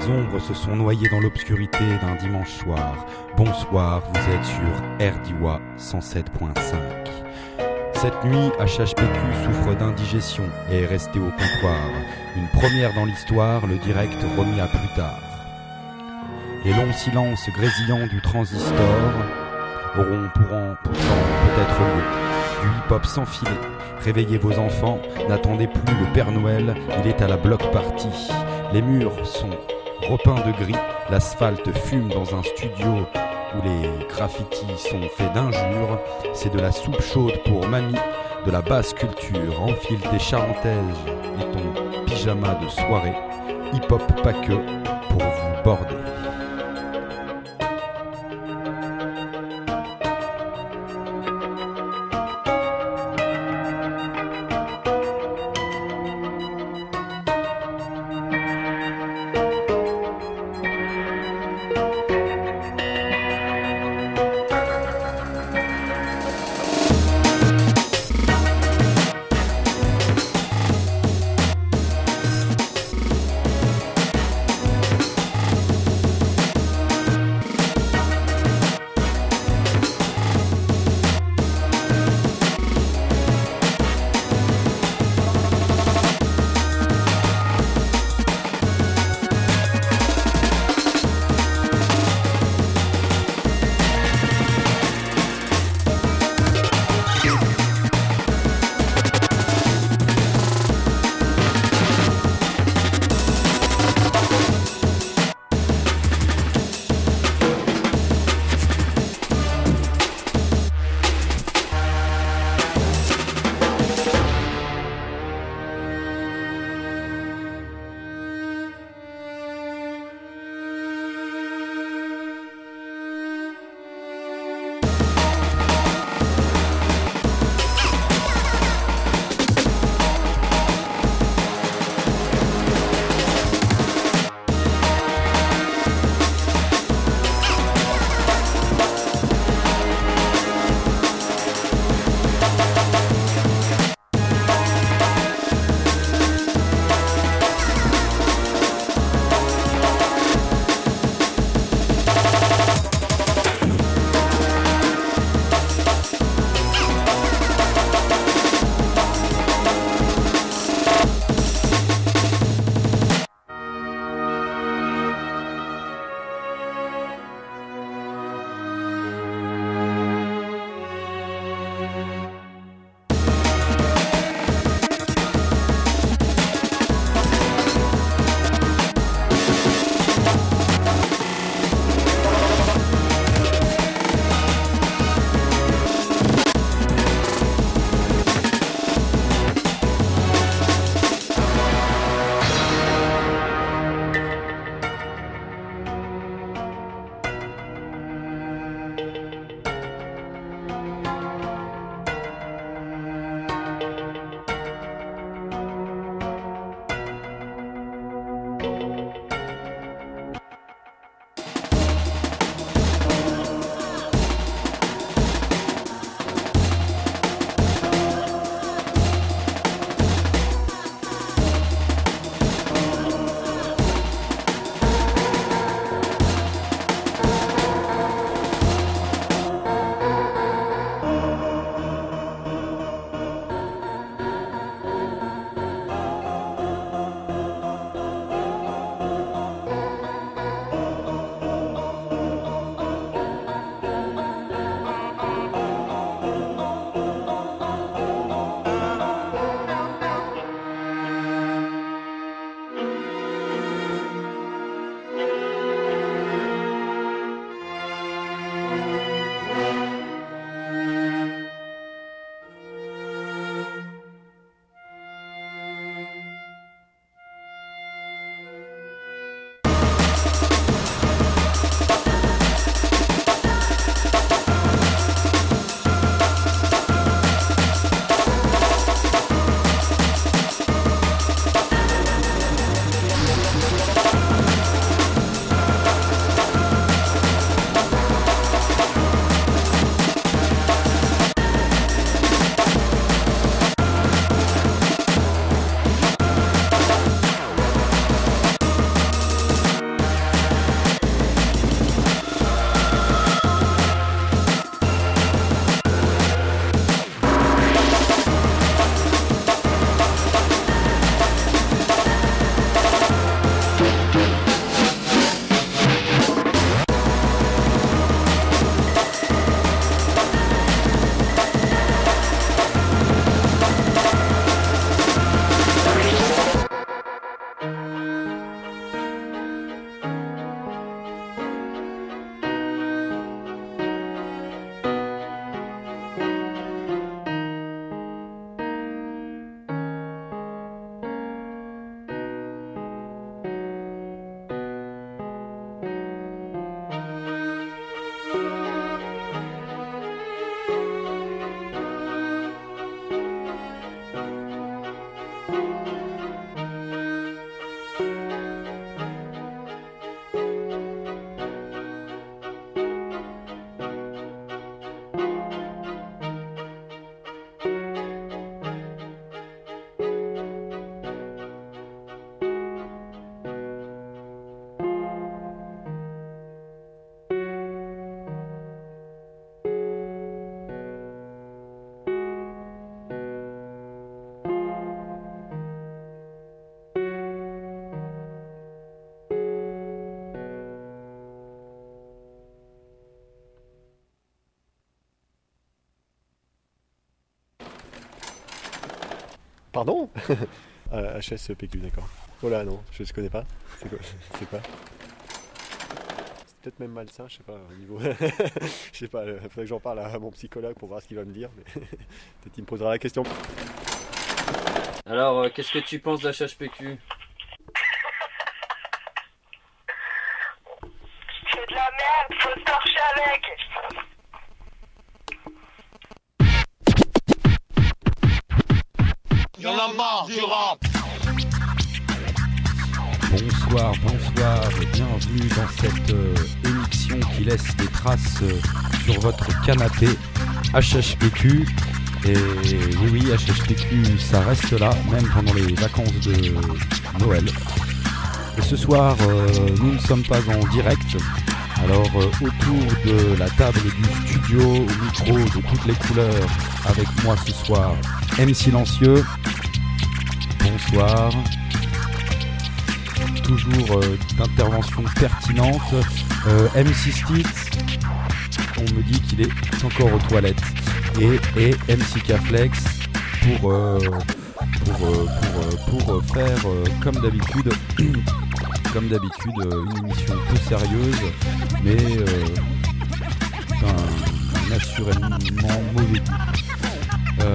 petites ombres se sont noyées dans l'obscurité d'un dimanche soir. Bonsoir, vous êtes sur RDIWA 107.5. Cette nuit, HHPQ souffre d'indigestion et est resté au comptoir. Une première dans l'histoire, le direct remis à plus tard. Les longs silences grésillants du transistor pourront peut-être lieu. Du hip-hop sans filet. Réveillez vos enfants, n'attendez plus le Père Noël, il est à la block party. Les murs sont repeints de gris, l'asphalte fume dans un studio où les graffitis sont faits d'injures. C'est de la soupe chaude pour mamie, de la basse culture. Enfile tes charentaises et ton pyjama de soirée. Hip-hop pas que, pour vous border. Pardon? HSPQ, d'accord. Oh là, non, je ne connais pas. C'est quoi? C'est quoi? C'est peut-être même malsain, je sais pas, au niveau... je sais pas, il faudrait que j'en parle à mon psychologue pour voir ce qu'il va me dire, mais peut-être qu'il me posera la question. Alors, qu'est-ce que tu penses d'HHPQ? C'est de la merde, faut se torcher avec. Y'en a marre du rap. Bonsoir et bienvenue dans cette émission qui laisse des traces sur votre canapé. HHPQ. Et oui, HHPQ, ça reste là, même pendant les vacances de Noël. Et ce soir, nous ne sommes pas en direct. Alors, autour de la table du studio, au micro de toutes les couleurs, avec moi ce soir, M Silencieux. Bonsoir. Toujours d'intervention pertinente. MC Stitz, on me dit qu'il est encore aux toilettes. Et MC Caflex pour faire comme d'habitude une émission peu sérieuse, mais d'un assurément mauvais goût.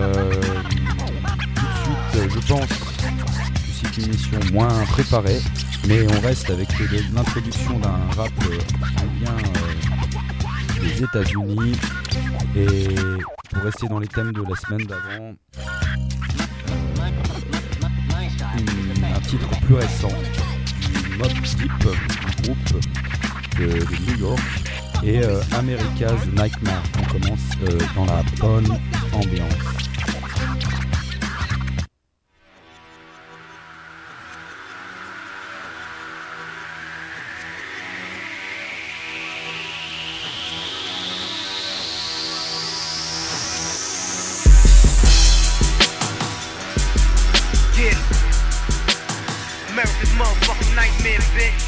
Tout de suite, je pense que c'est une émission moins préparée, mais on reste avec l'introduction d'un rap qui vient des États-Unis. Et pour rester dans les thèmes de la semaine d'avant, un titre plus récent du Mobb Deep, du groupe de New York, et America's Nightmare. On commence dans la bonne ambiance. America's motherfucking nightmare, bitch.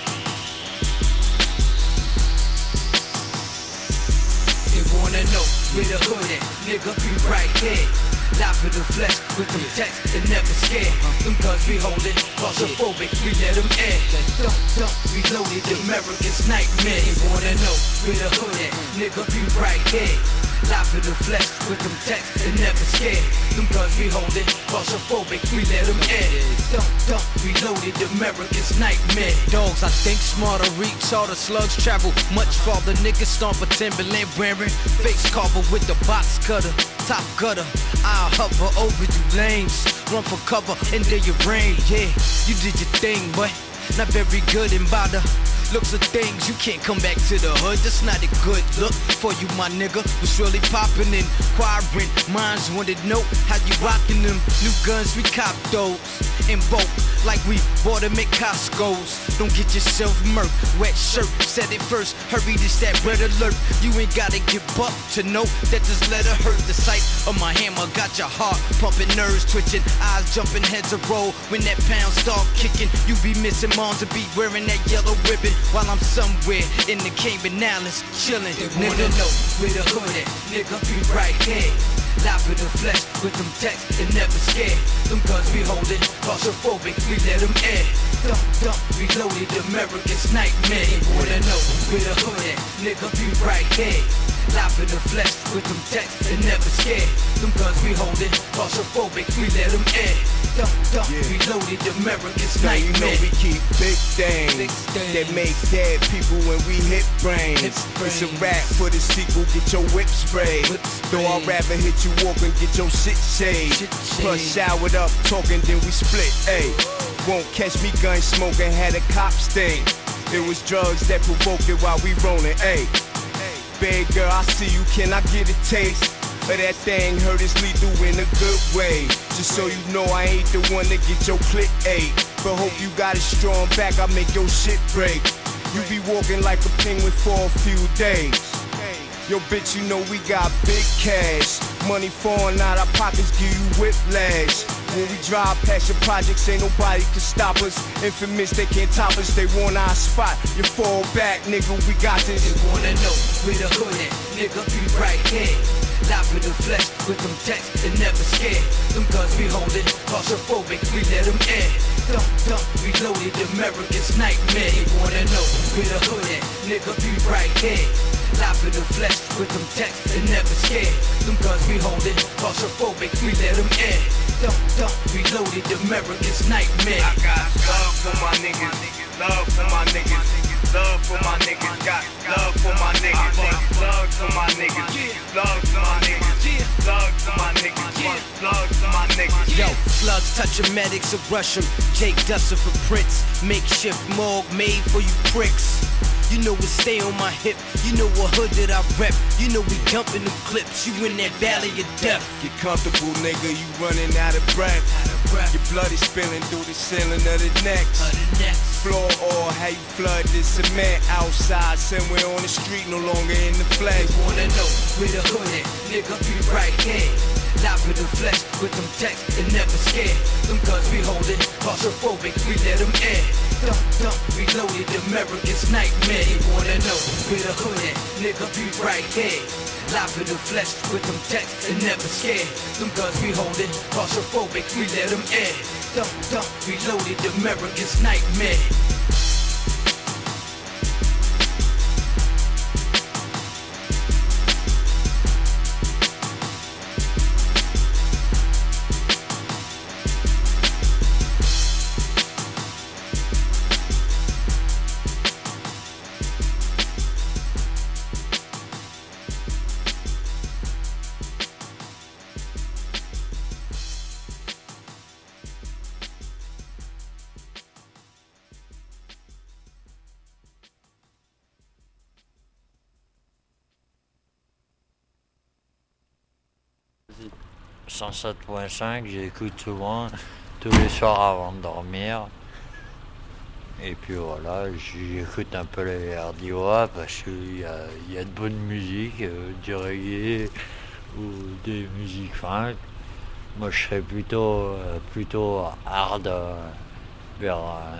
They wanna know where the hood at, nigga, be right here. Live in the flesh with them texts and never scared. Them guns we holdin', claustrophobic, we let them in. Dump, reloaded, America's nightmare. They wanna know where the hood at, nigga, be right here. Live in the flesh with them texts and never scared. Them guns we holdin', claustrophobic, we let them in. Dump, reloaded, America's nightmare. Dogs, I think smarter, reach all the slugs travel much farther. Niggas stomp a Timberland wearing face cover with the box cutter, top gutter. I'll hover over you lanes, run for cover and then you rain. Yeah, you did your thing, but not very good and by the looks of things, you can't come back to the hood. That's not a good look for you, my nigga. Was really poppin' and inquiring. Minds wanted to know how you rockin' them new guns. We cop those in bulk, like we bought them at Costco's. Don't get yourself murked. Wet shirt, said it first. Hurry, this that red alert. You ain't gotta give up to know that this letter hurt. The sight of my hammer got your heart pumping, nerves twitching, eyes jumping, heads a roll. When that pound start kicking, you be missing moms to be wearing that yellow ribbon. While I'm somewhere in the Cayman Islands chillin'. They wanna know where the hood at, nigga, be right here. Live in the flesh with them texts and never scared. Them guns we holdin', claustrophobic, we let them in. Dump, reloaded, America's nightmare. They wanna know where the hood at, nigga, be right here. Live in the flesh with them texts and never scared. Them guns we holdin', claustrophobic, we let them in. Dump, reloaded, America's Now you nightmare. know we keep big things that make dead people when we hit brains. It's a rap for the sequel, get your whip sprayed. Though I'd rather hit you walking, get your shit shaved. Plus showered up, talking, then we split, ayy. Won't catch me gun smoking, had a cop sting. It was drugs that provoked it while we rollin', ayy. Big girl, I see you, can I get a taste? But that thing hurt is lethal in a good way. Just so you know I ain't the one to get your click ate. But hope you got a strong back, I make your shit break. You be walking like a penguin for a few days. Yo bitch, you know we got big cash. Money falling out our pockets, give you whiplash. When we drive past your projects, ain't nobody can stop us. Infamous, they can't top us, they want our spot. You fall back, nigga, we got this. They wanna know where the hood at, nigga, be right here. Live in the flesh with them texts and never scared. Them guns we holding, claustrophobic, we let them in. Dump, reloaded, America's nightmare. You wanna know where the hood at? Nigga, be right here. Live in the flesh with them texts and never scared. Them guns we holding, claustrophobic, we let them in. Dump, reloaded, America's nightmare. I got love for my niggas, love for my niggas. Love for my niggas, got love for my niggas, love for my niggas, love for my niggas, love for my niggas, love for my niggas. Yo, slugs touching medics of rush 'em. Jake Dustin for Prince, makeshift morgue made for you pricks. You know we stay on my hip, you know what hood that I rep. You know we jumping them clips, you in that valley of death. Get comfortable, nigga, you running out of breath. Your blood is spilling through the ceiling of the next floor, or how you flood this cement outside, somewhere on the street, no longer in the flesh. They wanna know where the hood at, nigga, be right here. Live in the flesh with them texts and never scared. Them guns we holding, claustrophobic, we let them in. Dump, reloaded, America's nightmare. They wanna know where the hood at, nigga, be right here. Live in the flesh with them texts and never scared. Them guns we holding, claustrophobic, we let them in. Dump, reloaded, America's nightmare. Vas-y. 107.5, j'écoute souvent tous les soirs avant de dormir. Et puis voilà, j'écoute un peu les RDIWA parce qu'il y a de bonne musique, du reggae ou des musiques funk. Moi je serais plutôt hard vers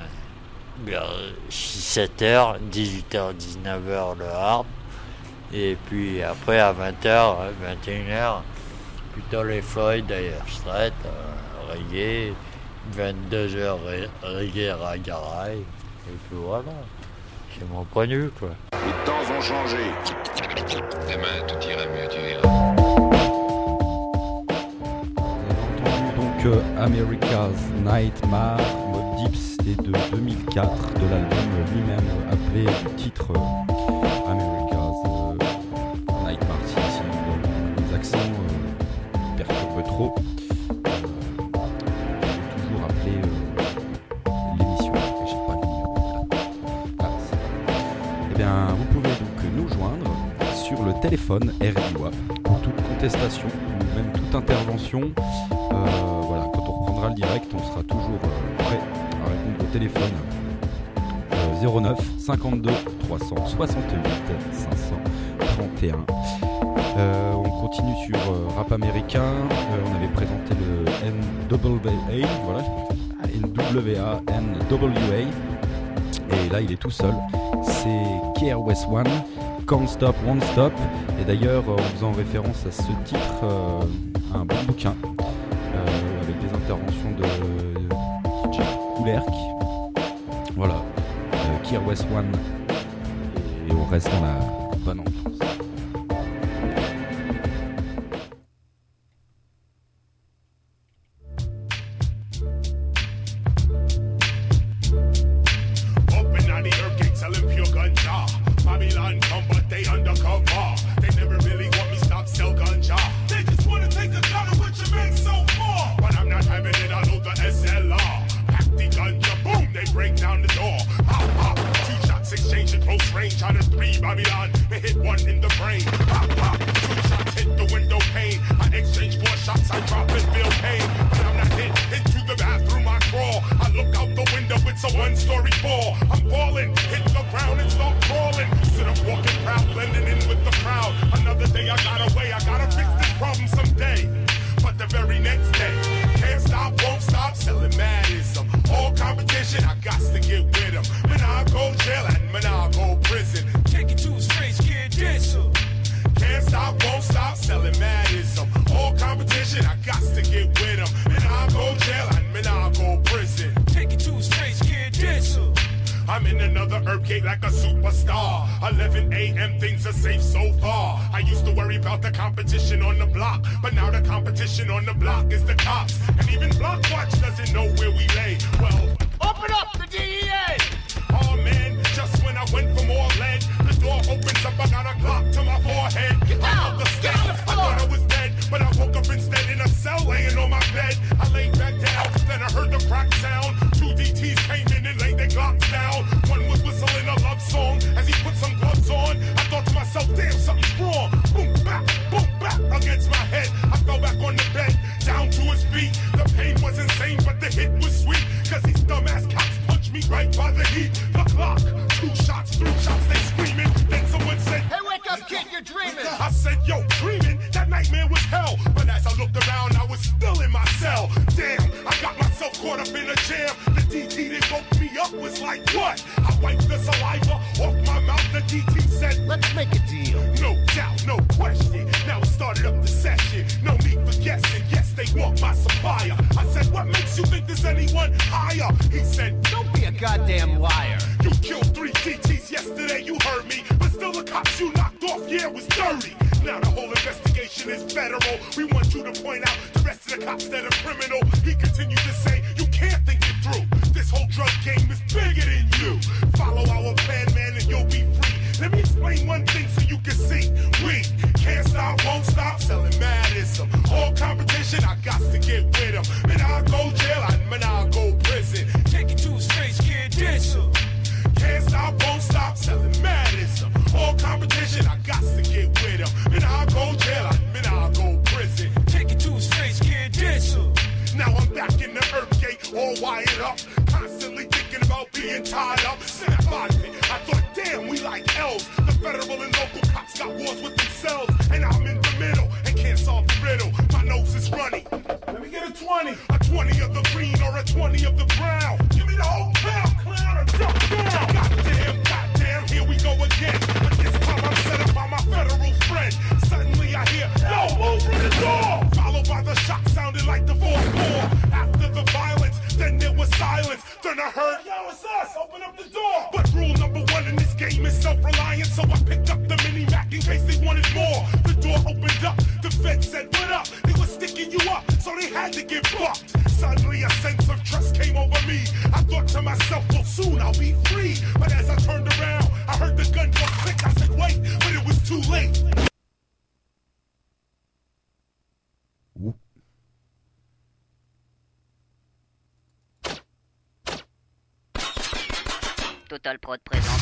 6-7h, 18h, 19h le hard. Et puis après à 20h, 21h, plutôt les Floyd, Dire Straits, reggae, 22h reggae ragarai, et puis voilà, c'est mon point de vue quoi. Les temps ont changé. Demain tout ira mieux, tu verras. Vous avez entendu donc America's Nightmare, Mobb Deep, c'était de 2004, de l'album lui-même appelé le titre America's Nightmare. Si les accents perturbent trop, j'ai toujours appelé l'émission, et j'ai pas le numéro là. Ah, eh bien, vous pouvez donc nous joindre sur le téléphone RDIWA pour toute contestation ou même toute intervention. Voilà, quand on reprendra le direct, on sera toujours prêt à répondre au téléphone 09 52 368 531. On continue sur rap américain. On avait présenté le NWA, voilà, NWA. Et là, il est tout seul. C'est KRS One, Can't Stop, Won't Stop. Et d'ailleurs, en faisant référence à ce titre, un bon bouquin avec des interventions de DJ Koulerk. Voilà, KRS One. Et on reste dans la bonne ambiance. Can't stop, won't stop selling mad. get with him. And I'll go jail and I'll go prison. Take it to his face, kid, dance. I'm in another herb gate like a superstar. 11 a.m. things are safe so far. I used to worry about the competition on the block, but now the competition on the block is the cops. And even Blockwatch doesn't know where we lay. Well, open up the DEA! Oh man, just when I went for more lead, the door opens up, I got a Glock to my forehead. Get out the step. I thought I was dead, but I woke up instead in a cell laying on my bed. I laid back down, then I heard the crack sound. 2 DTs came in and laid their Glocks down. One was whistling a love song as he put some gloves on. I thought to myself, damn, something's wrong. Boom, back against my head. I fell back on the bed, down to his feet. The pain was insane, but the hit was sweet. Cause these dumbass cops punched me right by the heat. The clock, 2 shots, 3 shots, they screaming. Then someone said, hey, wake up, kid, you're dreaming. I said, yo, dreaming? That nightmare was hell. But as I looked around, I was still in my cell. Damn, I got myself caught up in a jam. The DT that woke me up was like, what? I wiped the saliva off my mouth. The DT said, let's make a deal. No doubt, no question. Now it started up the session. No need for guessing. Yes, they want my supplier. I said, what makes you think there's anyone higher? He said, don't be a goddamn liar. You killed 3 DTs yesterday, you heard me. But still the cops you knocked off, yeah, was dirty. Now the whole investigation is federal. We want you to point out the rest of the cops that are criminal. He continued to say, you can't think it through. This whole drug game is bigger than you. Follow our plan, man, and you'll be free. Let me explain one thing so you can see. We can't stop, won't stop selling madism. All competition, I got to get with him. And I'll go jail, and I'll go prison. Take it to his face, kid, dance. Can't stop, won't stop selling madism. All competition, I got to get with him. And I'll go jail, and I'll go prison. Take it to his face, kid, dance. Now I'm back in the earth gate, all wired up. Constantly thinking about being tied up. Snap out of it. I thought, damn, we like elves. The federal and local cops got wars with themselves. And I'm in the middle and can't solve the riddle. My nose is runny. Let me get a 20. A 20 of the green or a 20 of the brown. Give me the whole pound, clown, or drop down. Goddamn, here we go again. But this time I'm set up by my federal friend. Suddenly I hear, no, move from the door. Followed by the shot sounding like the 4th war. After the violence, then there was silence. Then I heard, yo, it's us, open up the door. But rule number 1 in this game is self-reliance. So I picked up the mini-Mac in case they wanted more. The door opened up, the feds said, what up? They were sticking you up, so they had to get bucked. Suddenly a sense of trust came over me. I thought to myself, well, soon I'll be free. But as I turned around, I heard the gun go click. I said, wait, but it was too late. Total Prod présente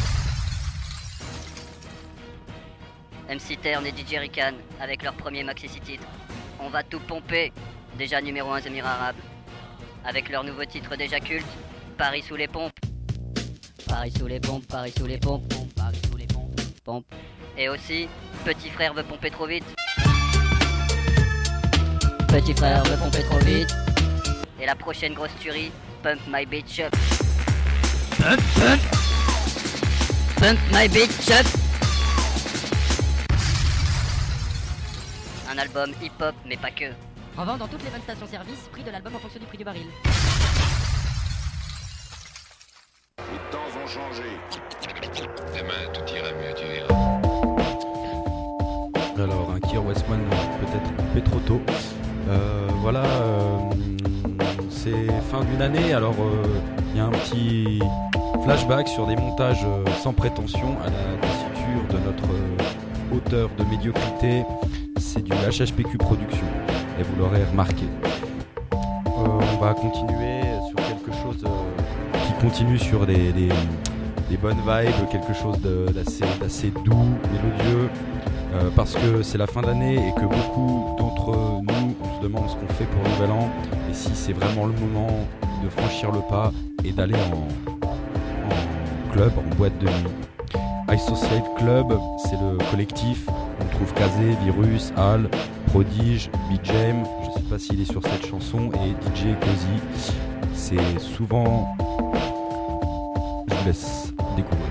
MC Tern et DJ Rican avec leur premier maxi titre. On va tout pomper, déjà numéro 1 des Émirats Arabes. Avec leur nouveau titre déjà culte, Paris sous les pompes. Paris sous les pompes, Paris sous les pompes, Paris sous les pompes, pompe. Et aussi, Petit frère veut pomper trop vite. Petit frère veut pomper trop vite. Et la prochaine grosse tuerie, Pump My Bitch Up. Pump My Bitch Up. Un album hip-hop, mais pas que. En vente dans toutes les bonnes stations-service, prix de l'album en fonction du prix du baril. Les temps ont changé. Demain, tout ira mieux, tu verras. Alors, un Kier Westman peut-être coupé trop tôt. Voilà, c'est fin d'une année, alors il y a un petit flashback sur des montages sans prétention à la tessiture de notre auteur de médiocrité. C'est du HHPQ Production, et vous l'aurez remarqué. On va continuer sur quelque chose qui continue sur des bonnes vibes, quelque chose d'assez doux, mélodieux, parce que c'est la fin d'année et que beaucoup d'entre nous, on se demande ce qu'on fait pour le Nouvel An, et si c'est vraiment le moment de franchir le pas et d'aller en club, en boîte de nuit. Associate Club, c'est le collectif. On trouve Kazé, Virus, Al, Prodige, B-Jam, je sais pas s'il est sur cette chanson, et DJ Cozy. C'est souvent... Je vous laisse découvrir.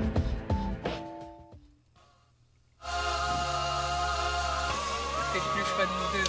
C'est plus pas de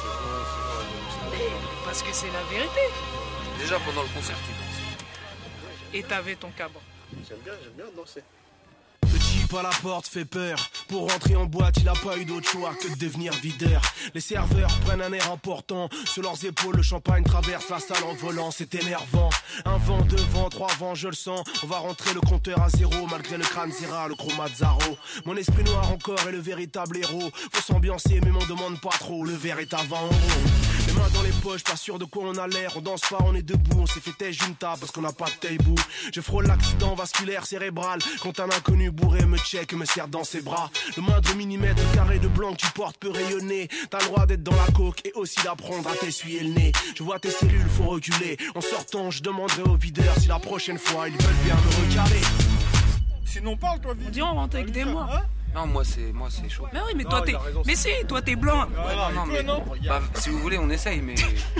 parce que c'est la vérité. Déjà pendant le concert, tu danses. Et t'avais ton cabre. J'aime bien danser. Le jeep à la porte fait peur. Pour rentrer en boîte, il a pas eu d'autre choix que de devenir videur. Les serveurs prennent un air important. Sur leurs épaules, le champagne traverse la salle en volant, c'est énervant. Un vent, deux vents, trois vents, je le sens. On va rentrer le compteur à zéro, malgré le crâne Zera, le chromazaro. Mon esprit noir encore est le véritable héros. Faut s'ambiancer, mais m'en demande pas trop. Le verre est à 20 €. Les mains dans les poches, pas sûr de quoi on a l'air. On danse pas, on est debout, on s'est fait têche junta parce qu'on n'a pas de taille-bout. Je frôle l'accident vasculaire cérébral quand un inconnu bourré me check et me serre dans ses bras. Le moindre millimètre carré de blanc que tu portes peut rayonner. T'as le droit d'être dans la coke et aussi d'apprendre à t'essuyer le nez. Je vois tes cellules, faut reculer. En sortant, je demanderai aux videurs si la prochaine fois ils veulent bien me recaler. Sinon parle toi vite. On dit on rentre avec des noirs. Non, moi c'est chaud. Mais oui, mais toi t'es. Mais si, toi t'es blanc. Non, mais bah, si vous voulez, on essaye, mais.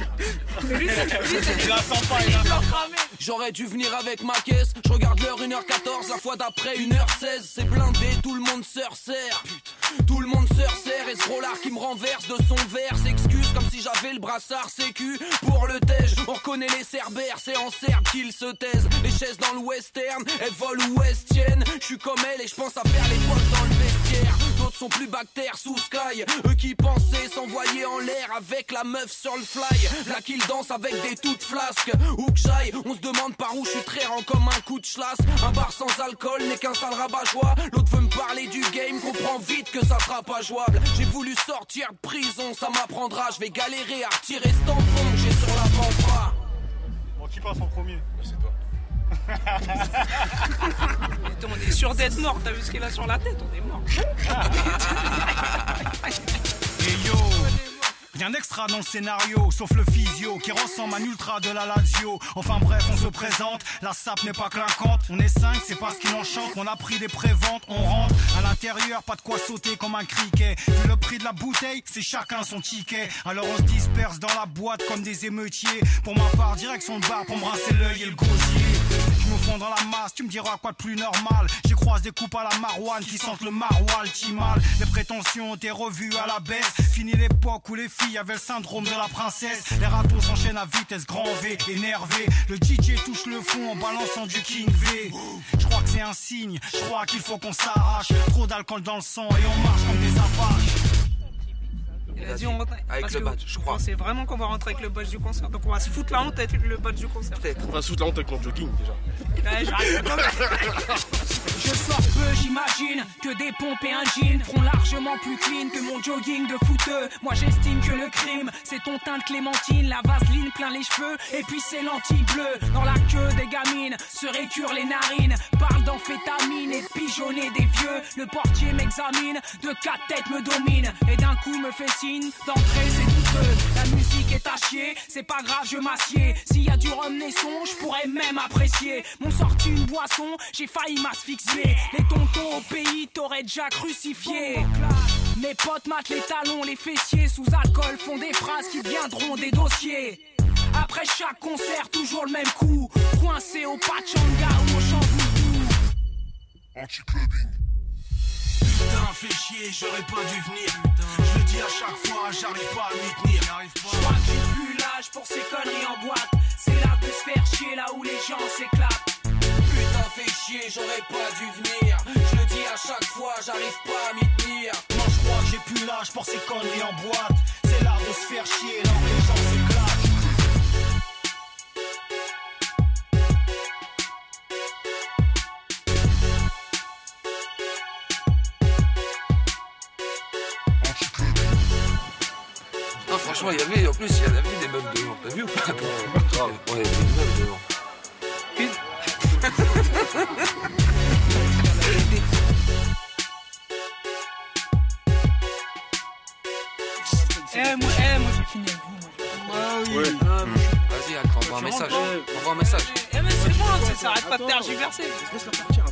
J'aurais dû venir avec ma caisse. Je regarde l'heure 1h14, la fois d'après 1h16. C'est blindé, tout le monde se resserre. Tout le monde se resserre et ce rollard qui me renverse de son verre s'excuse comme si j'avais le brassard sécu. Pour le tège, on reconnaît les cerbères, c'est en serbe qu'ils se taisent. Les chaises dans le western, elles volent ou elles tiennent. Je suis comme elle et je pense à faire les potes dans le vestiaire. D'autres sont plus bactères sous sky. Eux qui pensaient s'envoyer en l'air avec la meuf sur le fly. Là qu'ils dansent avec des toutes flasques. Où que j'aille, on se demande par où je suis très rend comme un coup de chlasse. Un bar sans alcool n'est qu'un sale rabat-joie. L'autre veut me parler du game, comprend vite que ça sera pas jouable. J'ai voulu sortir de prison, ça m'apprendra. Je vais galérer à retirer ce tampon que j'ai sur l'avant-bras. Bon, qui passe en premier? C'est toi. On est sûr d'être mort, t'as vu ce qu'il a sur la tête, on est mort. Et yo, rien d'extra dans le scénario, sauf le physio qui ressemble à un ultra de la Lazio. Enfin bref, on se présente, la sape n'est pas clinquante. On est 5, c'est pas ce qui l'enchante. On a pris des préventes, on rentre à l'intérieur, pas de quoi sauter comme un criquet. Vu le prix de la bouteille, c'est chacun son ticket. Alors on se disperse dans la boîte comme des émeutiers. Pour ma part, direction le bar pour me rincer l'œil et le gosier. Je me fonds dans la masse, tu me diras quoi de plus normal. J'y croise des coupes à la marouane qui sentent le maroilles timal. Les prétentions ont été revues à la baisse. Fini l'époque où les filles avaient le syndrome de la princesse. Les râteaux s'enchaînent à vitesse grand V, énervé. Le DJ touche le fond en balançant du King V. Je crois que c'est un signe, je crois qu'il faut qu'on s'arrache. Trop d'alcool dans le sang et on marche comme des apaches. Vas-y, on rentre avec le badge, je crois. C'est vraiment qu'on va rentrer avec le badge du concert. Donc on va se foutre la honte avec le badge du concert. On va se foutre la honte avec mon jogging déjà. Ouais, j'arrive quand même. Je sors peu, j'imagine que des pompes et un jean feront largement plus clean que mon jogging de footeux. Moi j'estime que le crime, c'est ton teint de clémentine, la vaseline plein les cheveux, et puis c'est lentilles bleues. Dans la queue des gamines, se récurent les narines, parle d'amphétamine et de pigeonner des vieux. Le portier m'examine, de 4 têtes me domine, et d'un coup me fait signe. D'entrée c'est douteux, la musique est à chier, c'est pas grave je m'assieds. S'il y a du rhum naisson, je pourrais même apprécier. M'ont sorti une boisson, j'ai failli m'asphyxier. Les tontons au pays t'auraient déjà crucifié. Mes potes matent les talons, les fessiers. Sous alcool font des phrases qui deviendront des dossiers. Après chaque concert, toujours le même coup. Coincé au Pachanga ou au Chamboudou. Anti-clubbing. Putain, fais chier, j'aurais pas dû venir. Je le dis à chaque fois, j'arrive pas à m'y tenir. Je crois que j'ai plus l'âge pour ces conneries en boîte. C'est là de se faire chier, là où les gens s'éclatent. Putain, fais chier, j'aurais pas dû venir. Je le dis à chaque fois, j'arrive pas à m'y tenir. Moi je crois que j'ai plus l'âge pour ces conneries en boîte. C'est l'art de se faire chier, là où les gens s'éclatent. Non, franchement, il y avait, en plus, il y avait des meufs devant. T'as vu ou pas? Ouais, il y avait des meufs devant. Moi j'ai fini avec vous. Ouais. Vas-y, envoie un message. Envoie un message. Mais c'est bon, ça arrête pas de tergiverser. Laisse-la partir.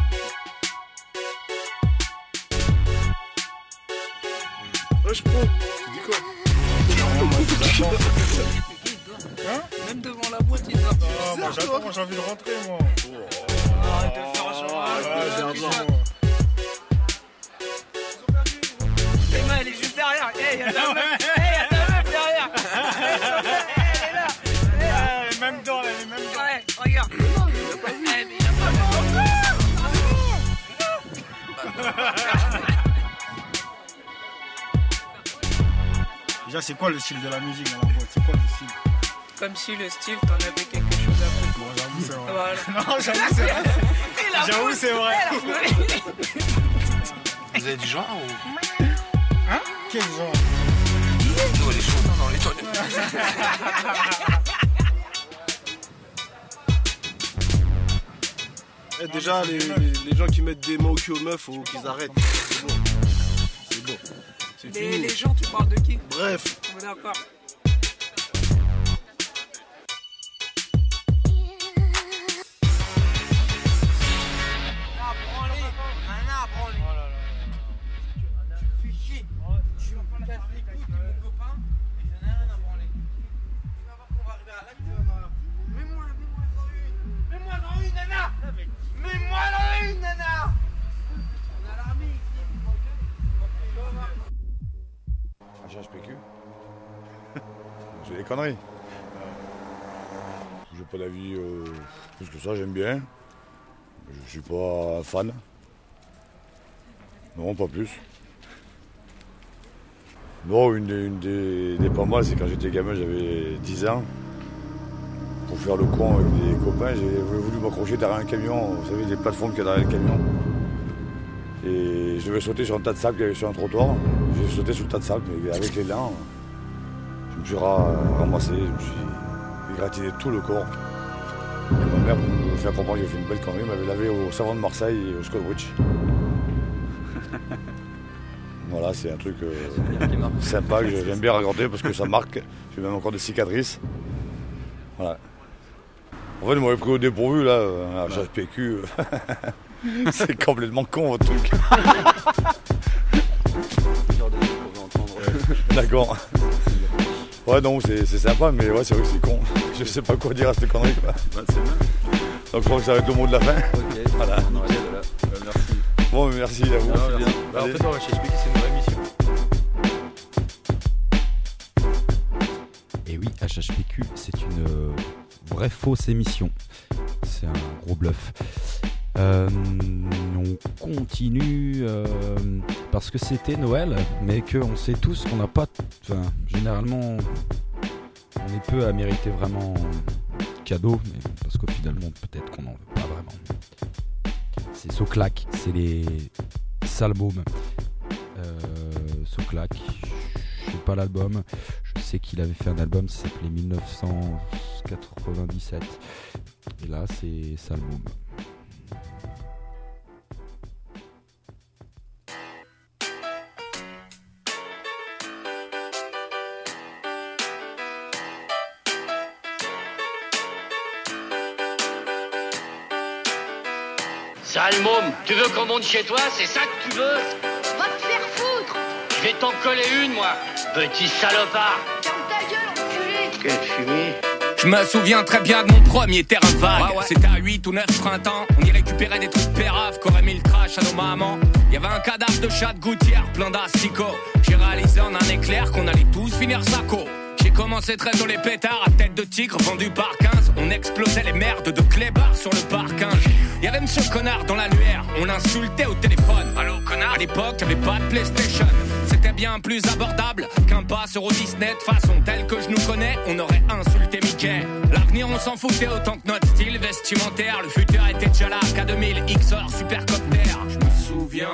Wesh pro, tu dis quoi? Hein? Même devant la boîte, il dort. Non, moi j'attends, moi j'ai envie de rentrer moi. Arrête de faire genre. J'ai un besoin moi. Emma elle est juste derrière. Hey, y'a la meuf. Déjà, c'est quoi le style de la musique dans la boîte? C'est quoi le style? Comme si le style, t'en avais quelque chose à faire. Bon, j'avoue, c'est vrai. Voilà. Non, j'avoue, c'est vrai. J'avoue, c'est vrai. Vous avez du genre ou... Hein? Quel genre? Nous, les choses, non, les toilettes. Déjà, les gens qui mettent des mots au cul aux meufs, faut qu'ils arrêtent. C'est bon. C'est bon. C'est fini. Les gens, tu parles de qui? Bref. D'accord. HHPQ. C'est des conneries. J'ai pas d'avis plus que ça, j'aime bien. Je suis pas fan. Non, pas plus. Non, une des pas mal, c'est quand j'étais gamin, j'avais 10 ans. Pour faire le con avec des copains, j'ai voulu m'accrocher derrière un camion, vous savez, des plateformes qu'il y a derrière le camion. Et je devais sauter sur un tas de sable qu'il y avait sur un trottoir. J'ai sauté sur le tas de sable, mais avec les lents, je me suis ramassé, je me suis égratigné tout le corps. Et ma mère, pour me faire comprendre que j'ai fait une belle connerie, m'avait lavé au savon de Marseille et au Scotbridge. Voilà, c'est un truc sympa que j'aime bien raconter parce que ça marque. J'ai même encore des cicatrices. Voilà. En fait, ils m'avaient pris au dépourvu, là, à HHPQ. C'est complètement con, votre truc. D'accord. Ouais, non, c'est sympa, mais ouais, c'est vrai que c'est con. Je sais pas quoi dire à cette connerie, quoi. Bah, c'est bien. Donc, je crois que ça va être le mot de la fin. Ok, voilà. On arrête de là. Merci. Bon, merci à vous. Non, bien. Bah, en fait, on va chez HHPQ, c'est une vraie mission. Et oui, HHPQ, c'est une vraie fausse émission. C'est un gros bluff. On continue parce que c'était Noël, mais qu'on sait tous qu'on n'a pas. Enfin, généralement, on est peu à mériter vraiment cadeau, mais parce qu'au finalement, peut-être qu'on n'en veut pas vraiment. C'est Soclac, c'est les Salbaumes. Soclac, je sais pas l'album. Je sais qu'il avait fait un album, ça s'appelait 1997. Et là, c'est Salboum. Sale môme, tu veux qu'on monte chez toi, c'est ça que tu veux? Va te faire foutre! Je vais t'en coller une, moi, petit salopard! Ferme ta gueule, enculé! Quelle fumée! Je me souviens très bien de mon premier terrain vague. C'était à 8 ou 9 printemps. On y récupérait des trucs péraves qu'aurait mis le crash à nos mamans. Y'avait un cadavre de chat de gouttière plein d'asticots. J'ai réalisé en un éclair qu'on allait tous finir sacco. J'ai commencé très tôt les pétards à tête de tigre vendus par 15. On explosait les merdes de clébards sur le parking. Y'avait monsieur connard dans l'annuaire, on l'insultait au téléphone. Allô connard. À l'époque y'avait pas de PlayStation. C'était bien plus abordable qu'un pass Euro Disney. De façon telle que je nous connais, on aurait insulté Mickey. L'avenir on s'en foutait autant que notre style vestimentaire. Le futur était déjà là, K2000, XOR, Supercopter. Je me souviens.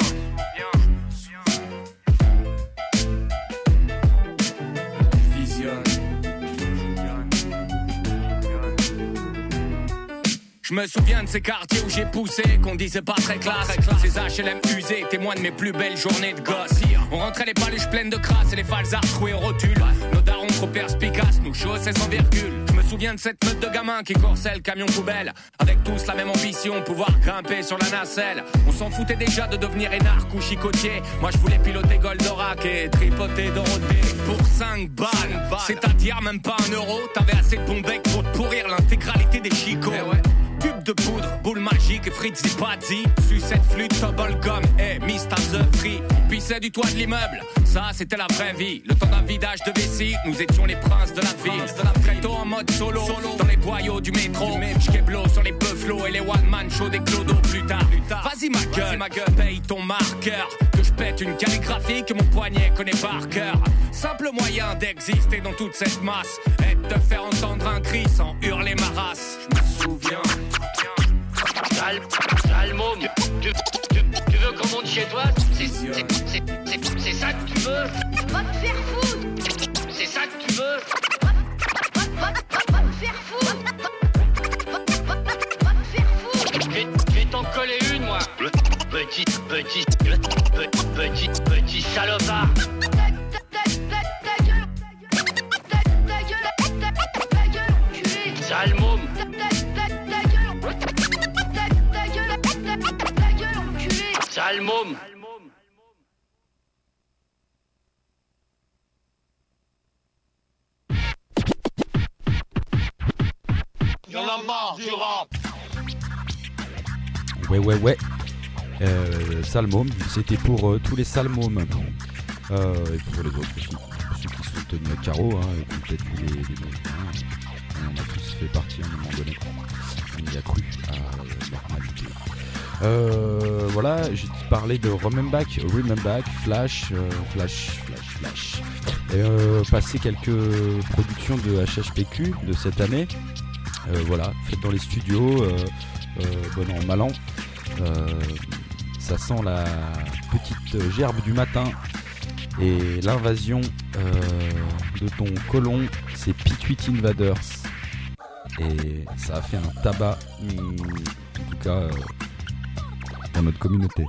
Je me souviens de ces quartiers où j'ai poussé, qu'on disait pas très classe. Ces HLM usés, témoins de mes plus belles journées de gosse. On rentrait les paluches pleines de crasse et les falzards troués au rotule. Nos darons trop perspicaces, nous chaussaient sans virgule. Je me souviens de cette meute de gamins qui coursaient le camion poubelle. Avec tous la même ambition, pouvoir grimper sur la nacelle. On s'en foutait déjà de devenir énarque ou chicotier. Moi je voulais piloter Goldorak et tripoter Dorothée. Pour 5 balles, c'est-à-dire même pas 1 euro. T'avais assez de bon bec pour te pourrir l'intégralité des chicots. Tube de poudre, boule magique, frites et pazzi. Sucette, flûte, bubblegum et Mr. The Free. Puis poussait du toit de l'immeuble. Ça, c'était la vraie vie. Le temps d'un vidage de vessie, nous étions les princes de la ville. Très tôt en mode solo, dans les boyaux du métro. J'keblo sur les bufflos et les one-man show des clodos plus tard. Vas-y ma gueule, paye ton marqueur. Que je pète une calligraphie que mon poignet connaît par cœur. Simple moyen d'exister dans toute cette masse est de te faire entendre un cri sans hurler ma race. Je me souviens. Salmôme, tu veux qu'on monte chez toi? C'est ça que tu veux? Va te faire foutre! C'est ça que tu veux? Va te faire foutre! Va te faire foutre! Je vais t'en coller une, moi! Petit salopard! Ta gueule, enculé! Salmôme! Salmôme! Y'en a marre du rap! Ouais. Salmôme, c'était pour tous les salmômes. Et pour les autres aussi. Ceux qui sont tenus à carreau, et qui peut-être les on a tous fait partie à un moment donné. On y a cru à normalité. Voilà, j'ai parlé de Remember Back, Flash. Passer quelques productions de HHPQ de cette année. Voilà, faites dans les studios, bon an, mal an. Ça sent la petite gerbe du matin. Et l'invasion de ton colon, c'est Pituit Invaders. Et ça a fait un tabac, en tout cas, dans notre communauté.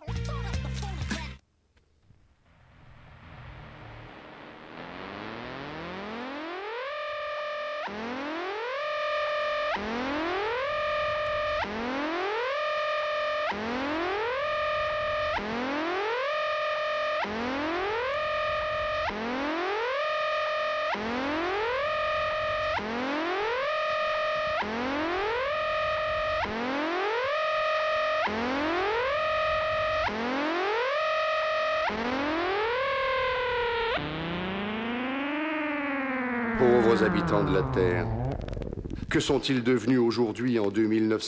Pauvres habitants de la Terre, que sont-ils devenus aujourd'hui en 2980 ?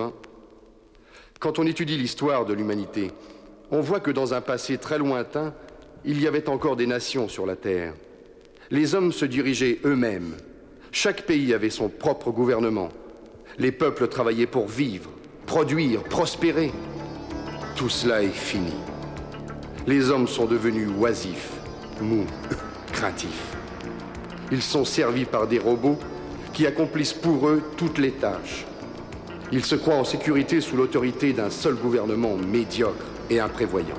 Quand on étudie l'histoire de l'humanité, on voit que dans un passé très lointain, il y avait encore des nations sur la Terre. Les hommes se dirigeaient eux-mêmes. Chaque pays avait son propre gouvernement. Les peuples travaillaient pour vivre, produire, prospérer. Tout cela est fini. Les hommes sont devenus oisifs, mous, craintifs. Ils sont servis par des robots qui accomplissent pour eux toutes les tâches. Ils se croient en sécurité sous l'autorité d'un seul gouvernement médiocre et imprévoyant.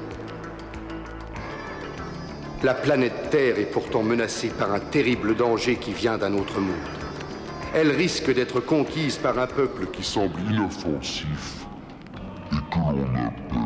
La planète Terre est pourtant menacée par un terrible danger qui vient d'un autre monde. Elle risque d'être conquise par un peuple qui semble inoffensif et que l'on appelle...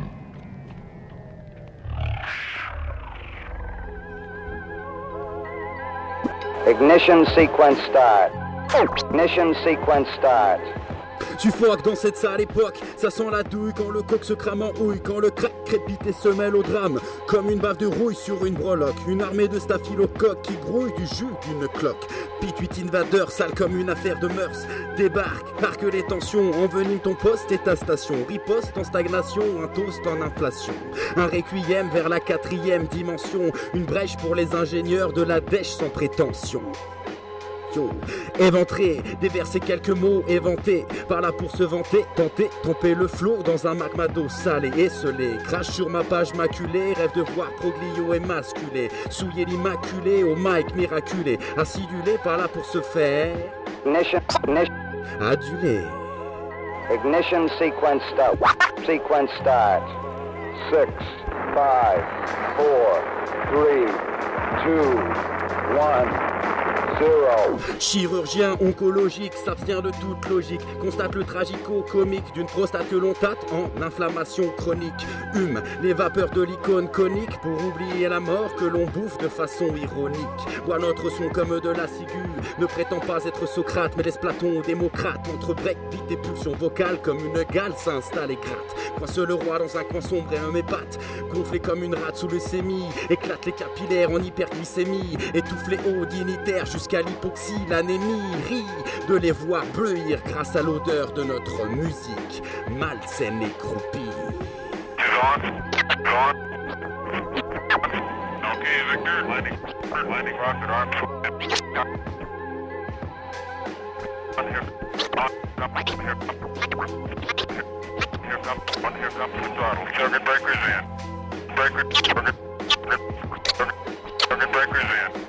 Ignition sequence start. Ignition sequence start. Suffoque dans cette sale époque, ça sent la douille quand le coq se crame en houille, quand le crack crépite et se mêle au drame, comme une bave de rouille sur une breloque, une armée de staphylocoques qui grouille du jus d'une cloque. Pituit Invader, sale comme une affaire de mœurs, débarque, marque les tensions, envenime ton poste et ta station, riposte en stagnation, un toast en inflation, un requiem vers la 4e dimension, une brèche pour les ingénieurs de la dèche sans prétention. Éventrer, déverser quelques mots éventés, par là pour se vanter, tenter, tromper le flot dans un magma d'eau salé et scellé. Crache sur ma page maculée, rêve de voir Proglio émasculé, souiller l'immaculé au mic miraculé, acidulé par là pour se faire adulé. Ignition sequence start. Sequence start. 6, 5, 4, 3, 2, 1, Chirurgien oncologique s'abstient de toute logique, constate le tragico-comique d'une prostate que l'on tâte en inflammation chronique. Hume les vapeurs de l'icône conique pour oublier la mort que l'on bouffe de façon ironique. Boit notre son comme de la ciguë, ne prétend pas être Socrate mais laisse Platon démocrate. Entre breakbeat et pulsion vocale comme une gale s'installe et gratte. Coince le roi dans un coin sombre et un m'épate, gonflé comme une rate sous leucémie, éclate les capillaires en hyperglycémie, étouffe les hauts dignitaires jusqu'à l'hypoxie, l'anémie rit de les voir bleuir grâce à l'odeur de notre musique malsaine et croupie. Okay, Victor. Lightning rocket arm. Here comes the throttle. Circuit breakers in. Circuit breakers in.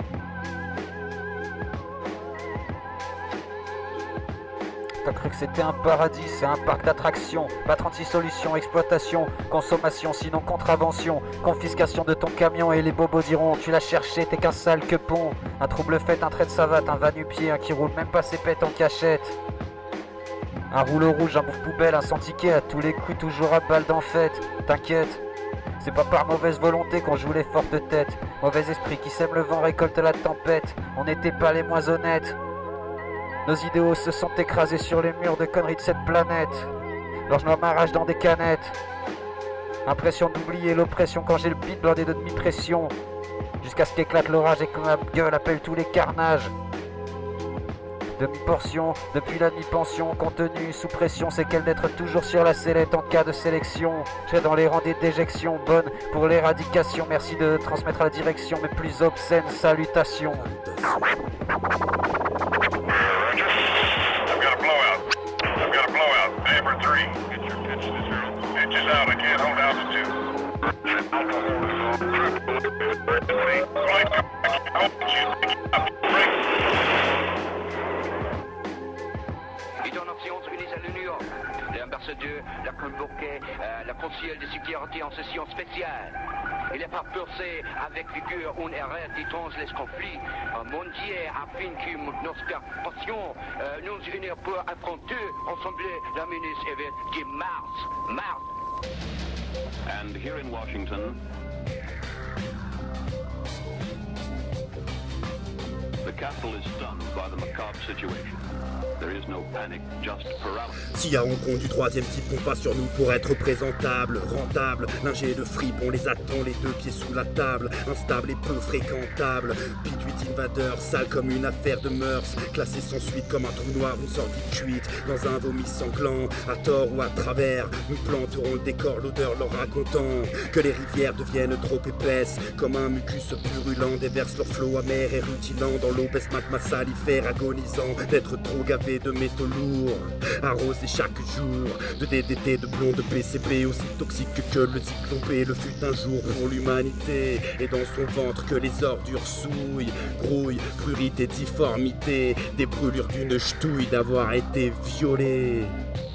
T'as cru que c'était un paradis, c'est un parc d'attractions. Pas 36 solutions, exploitation, consommation, sinon contravention. Confiscation de ton camion et les bobos diront tu l'as cherché, t'es qu'un sale quepon. Un trouble fait, un trait de savate, un va-nu-pied, un qui roule même pas ses pètes en cachette. Un rouleau rouge, un bouffe poubelle, un sans ticket, à tous les coups toujours à balle d'en fête. T'inquiète, c'est pas par mauvaise volonté qu'on joue les fortes têtes. Mauvais esprit qui sème le vent récolte la tempête. On n'était pas les moins honnêtes. Nos idéaux se sont écrasés sur les murs de conneries de cette planète. Alors je m'arrache dans des canettes. Impression d'oublier l'oppression quand j'ai le beat blindé de demi-pression. Jusqu'à ce qu'éclate l'orage et que ma gueule appelle tous les carnages. Demi-portion, depuis la mi-pension, contenu sous pression, c'est qu'elle d'être toujours sur la sellette en cas de sélection. Je serai dans les rangs des déjections, bonne pour l'éradication. Merci de transmettre à la direction mes plus obscènes salutations. Amber 3, get your pitch to 0. Engine out, I can't hold altitude. Et dans Nations Unies à New York, l'ambassadeur, la convoqué, la conseillère de sécurité en session spéciale. Il est propulsé avec vigueur une arrêt d'étrange les conflits mondiaux afin que notre passion nous unir pour affronter ensemble la menace avec des Mars. And here in Washington, the Capitol is stunned by the macabre situation. There is no panic, just paralysis. Si à rencontre du troisième type qu'on passe sur nous pour être présentable, rentable, l'ingé de fripe, on les attend les deux pieds sous la table, instable et peu fréquentable. Pituit invadeur, sale comme une affaire de mœurs, classé sans suite comme un trou noir, une sortie cuite dans un vomi sanglant, à tort ou à travers. Nous planterons le décor, l'odeur leur racontant que les rivières deviennent trop épaisses, comme un mucus purulent, déverse leur flot amer et rutilant dans l'obèse magma salifère, agonisant d'être trop gavé de métaux lourds, arrosé chaque jour de DDT, de blonde de PCB, aussi toxique que le cyclone B le fut un jour pour l'humanité. Et dans son ventre que les ordures souillent, grouille, prurité, difformité, des brûlures d'une ch'touille d'avoir été violée.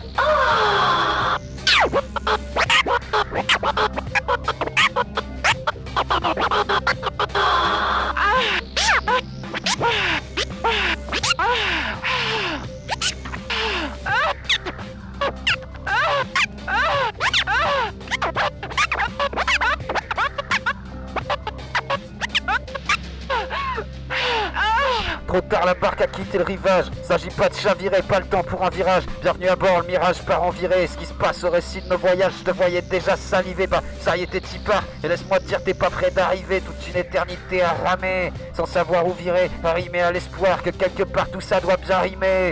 Trop tard, la barque a quitté le rivage. S'agit pas de chavirer, pas le temps pour un virage. Bienvenue à bord, le mirage part en virée. Ce qui se passe au récit de nos voyages, je te voyais déjà saliver. Bah, ça y est, t'es t'y pars. Et laisse-moi te dire, t'es pas prêt d'arriver. Toute une éternité à ramer, sans savoir où virer. Arrimer à l'espoir que quelque part tout ça doit bien rimer.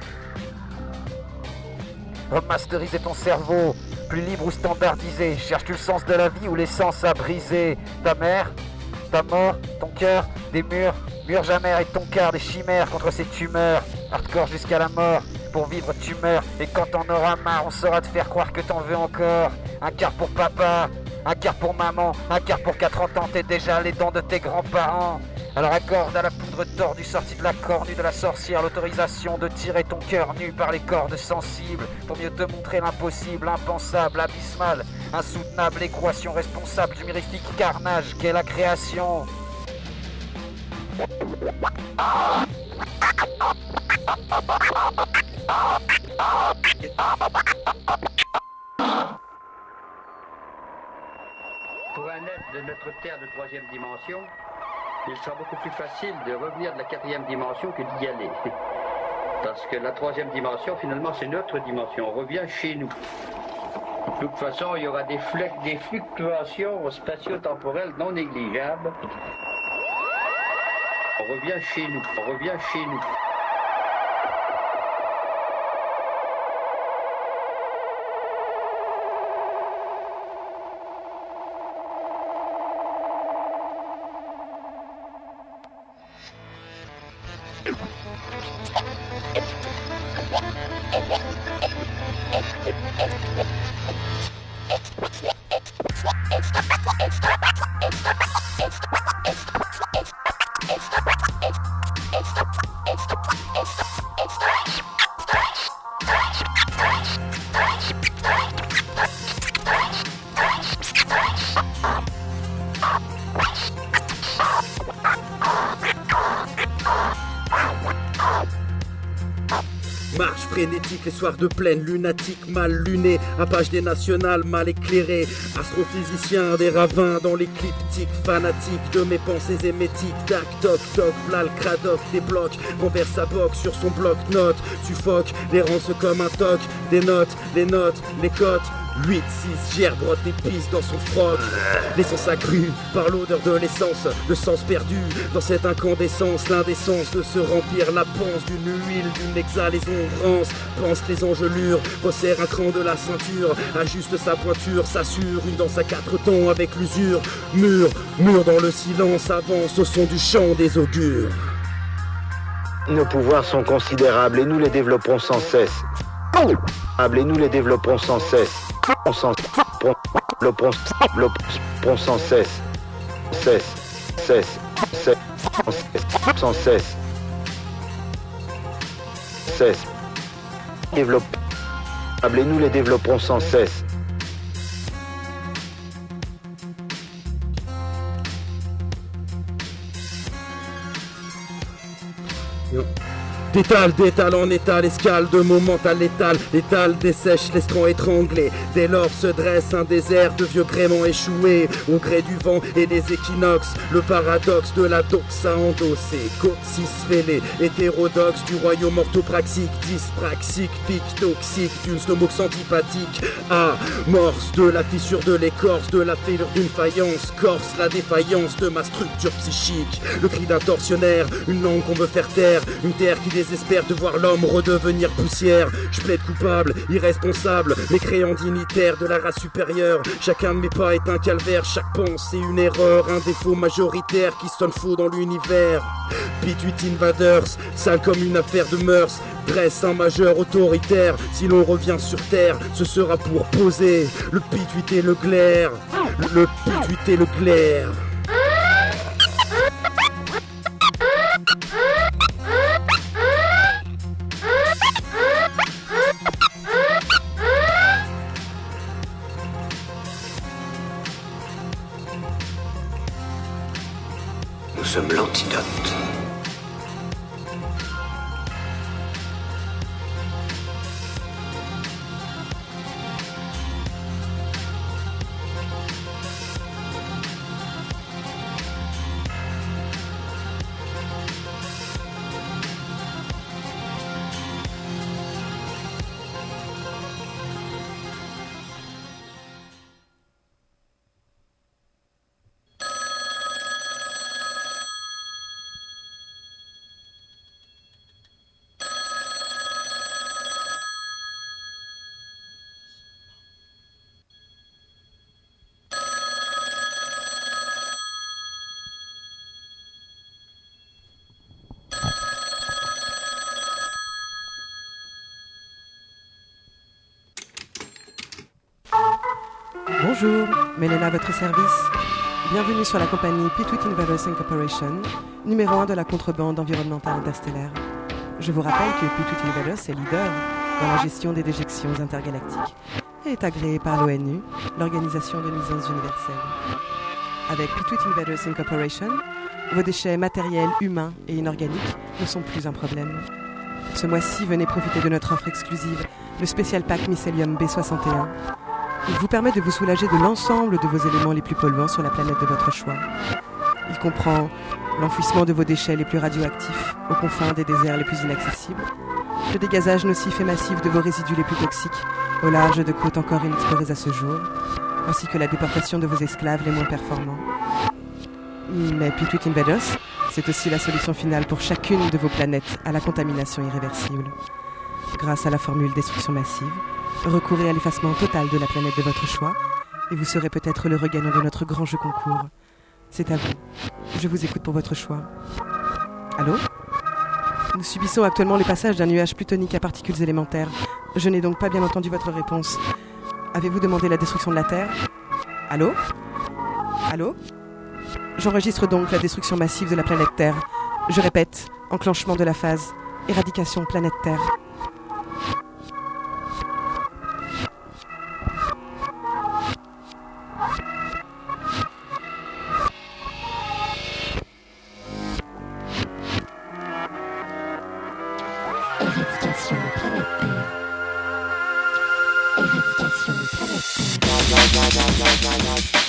Remasteriser ton cerveau, plus libre ou standardisé. Cherches-tu le sens de la vie ou l'essence à briser? Ta mère, ta mort, ton cœur, des murs. Murs jamais et ton quart des chimères contre ces tumeurs. Hardcore jusqu'à la mort, pour vivre tu meurs. Et quand t'en auras marre, on saura te faire croire que t'en veux encore. Un quart pour papa, un quart pour maman, un quart pour 40 ans, t'es déjà les dents de tes grands-parents. Alors accorde à la poudre tordue sortie de la cornue de la sorcière l'autorisation de tirer ton cœur nu par les cordes sensibles pour mieux te montrer l'impossible, impensable, abysmal, insoutenable équation responsable du mirifique carnage qu'est la création. Pour un être de notre Terre de 3e dimension, il sera beaucoup plus facile de revenir de la 4e dimension que d'y aller. Parce que la 3e dimension, finalement, c'est notre dimension. On revient chez nous. De toute façon, il y aura des fluctuations spatio-temporelles non négligeables. On revient chez nous. On revient chez nous. Marche frénétique, les soirs de plaine, lunatique, mal luné, Apache des nationales, mal éclairé, astrophysicien des ravins dans l'écliptique, fanatique de mes pensées émétiques, tac, toc, toc, v'là le cradoc, débloque, renverse sa boxe sur son bloc-notes, suffoque, les rances comme un toc, des notes, les cotes, 8, 6, gerbrotte des pistes dans son froc. L'essence accrue par l'odeur de l'essence, le sens perdu dans cette incandescence, l'indécence de se remplir la panse d'une huile, d'une exhalaison rance. Pense que les engelures, resserre un cran de la ceinture, ajuste sa pointure, s'assure une danse à 4 temps avec l'usure. Mur dans le silence, avance au son du chant des augures. Nos pouvoirs sont considérables et nous les développons sans cesse. Et nous les développons sans cesse. Sans cesse. Développe. Et nous les développons sans cesse. D'étal en étal, escale de moment à l'étal, l'étal dessèche l'estran étranglé. Dès lors se dresse un désert de vieux gréments échoués, au gré du vent et des équinoxes. Le paradoxe de la doxa endossée, coccyx fêlé, hétérodoxe du royaume orthopraxique, dyspraxique, pic toxique d'une stomox antipathique. Amorce de la fissure de l'écorce, de la fêlure d'une faïence, corse la défaillance de ma structure psychique. Le cri d'un tortionnaire, une langue qu'on veut faire taire, une terre qui désespère de voir l'homme redevenir poussière. Je plaide coupable, irresponsable, mécréant dignitaire de la race supérieure. Chacun de mes pas est un calvaire, chaque pensée une erreur, un défaut majoritaire qui sonne faux dans l'univers. Pituit Invaders, sale comme une affaire de mœurs, dresse un majeur autoritaire. Si l'on revient sur terre, ce sera pour poser le pituit et le glaire. Le pituit et le glaire. Nous sommes l'antidote. Bonjour, Mélène à votre service. Bienvenue sur la compagnie Pituit Invaders Incorporation, numéro 1 de la contrebande environnementale interstellaire. Je vous rappelle que Pituit Invaders est leader dans la gestion des déjections intergalactiques et est agréé par l'ONU, l'Organisation de nuisances universelles. Avec Pituit Invaders Incorporation, Vos déchets matériels, humains et inorganiques ne sont plus un problème. Ce mois-ci, venez profiter de notre offre exclusive, le spécial pack Mycelium B61. Il vous permet de vous soulager de l'ensemble de vos éléments les plus polluants sur la planète de votre choix. Il comprend l'enfouissement de vos déchets les plus radioactifs aux confins des déserts les plus inaccessibles, le dégazage nocif et massif de vos résidus les plus toxiques au large de côtes encore inexplorées à ce jour, ainsi que la déportation de vos esclaves les moins performants. Mais Pituit Invaders, c'est aussi la solution finale pour chacune de vos planètes à la contamination irréversible. Grâce à la formule destruction massive, recourez à l'effacement total de la planète de votre choix et vous serez peut-être le regagnant de notre grand jeu concours. C'est à vous. Je vous écoute pour votre choix. Allô ? Nous subissons actuellement le passage d'un nuage plutonique à particules élémentaires. Je n'ai donc pas bien entendu votre réponse. Avez-vous demandé la destruction de la Terre ? Allô ? Allô ? J'enregistre donc la destruction massive de la planète Terre. Je répète, enclenchement de la phase, éradication planète Terre. Éradication planète Terre. Éradication planète Terre.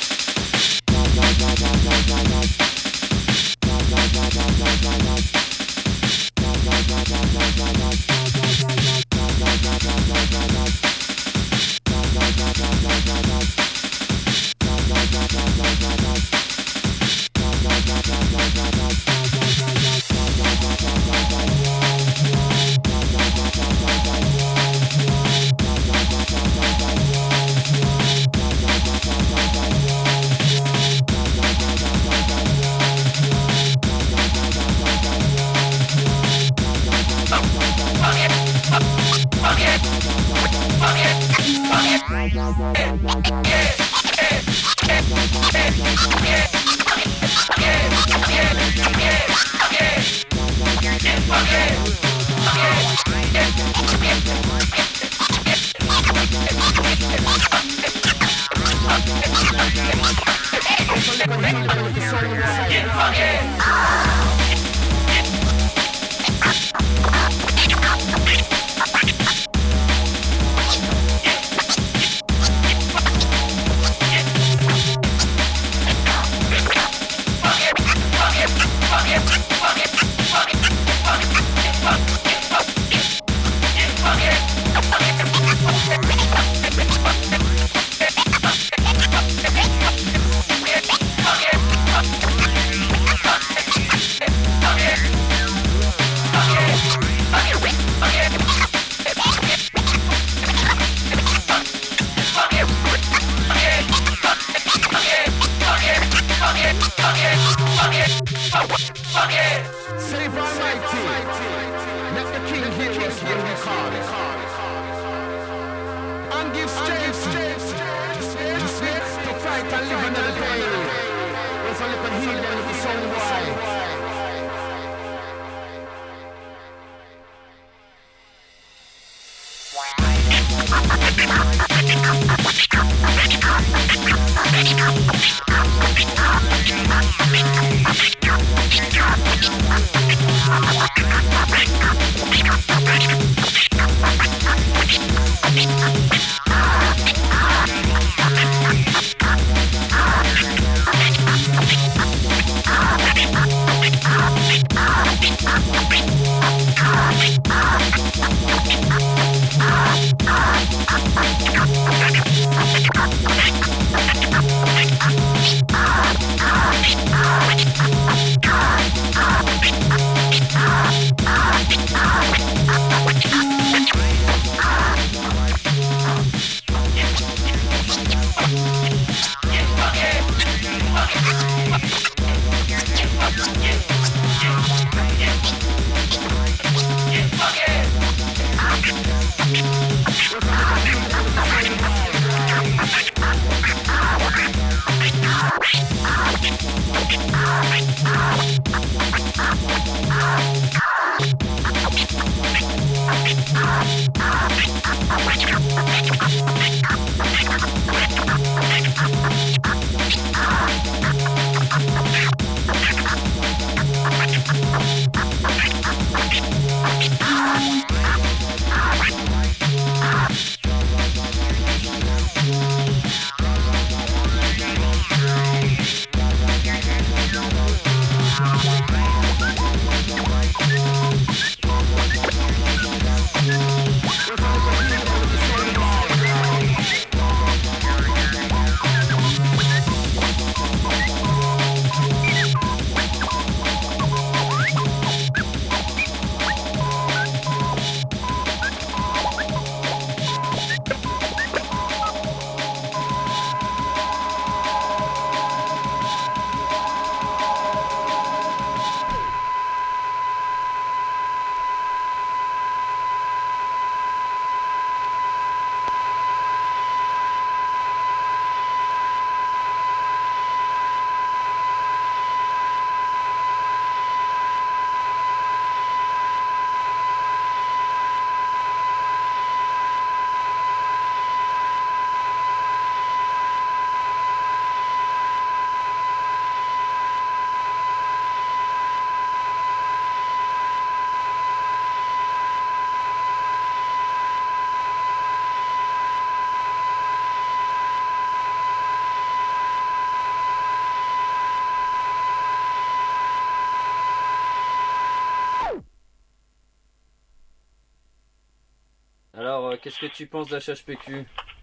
qu'est-ce que tu penses d'HHPQ?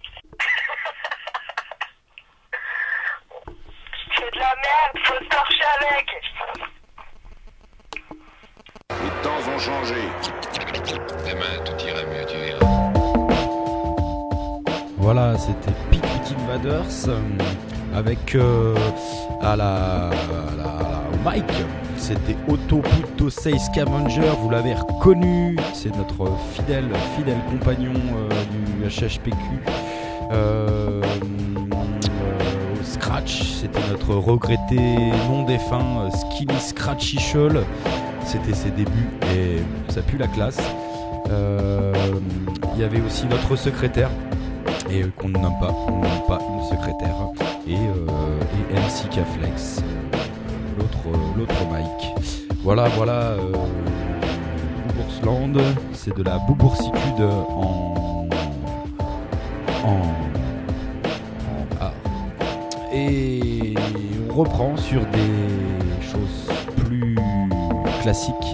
C'est de la merde, faut se torcher avec. Les temps ont changé. Demain, tout ira mieux, tu verras. Voilà, c'était Pituit Invaders avec au mic, c'était Otto Puto Sei Scavenger, vous l'avez reconnu, c'est notre fidèle compagnon du HHPQ. Au Scratch, c'était notre regretté non défunt Skinny Scratchy Shoal. C'était ses débuts et ça pue la classe. Il y avait aussi notre secrétaire et qu'on ne nomme pas une secrétaire et MC Caflex, l'autre Mike. Voilà Bouboursland, c'est de la bouboursitude en art. Et on reprend sur des choses plus classiques.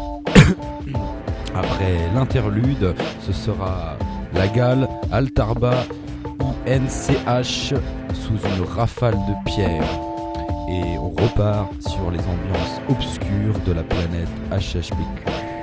Après l'interlude, ce sera La Gale, Altarba, INCH sous une rafale de pierre. Et on repart sur les ambiances obscures de la planète HHPQ.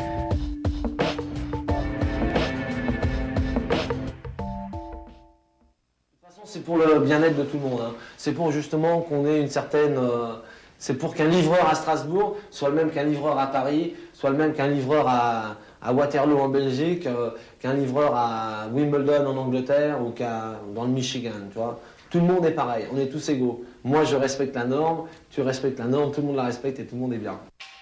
C'est pour le bien-être de tout le monde. Hein. C'est pour justement qu'on ait une certaine... c'est pour qu'un livreur à Strasbourg soit le même qu'un livreur à Paris, soit le même qu'un livreur à Waterloo en Belgique, qu'un livreur à Wimbledon en Angleterre ou dans le Michigan, tu vois. Tout le monde est pareil, on est tous égaux. Moi je respecte la norme, tu respectes la norme, tout le monde la respecte et tout le monde est bien.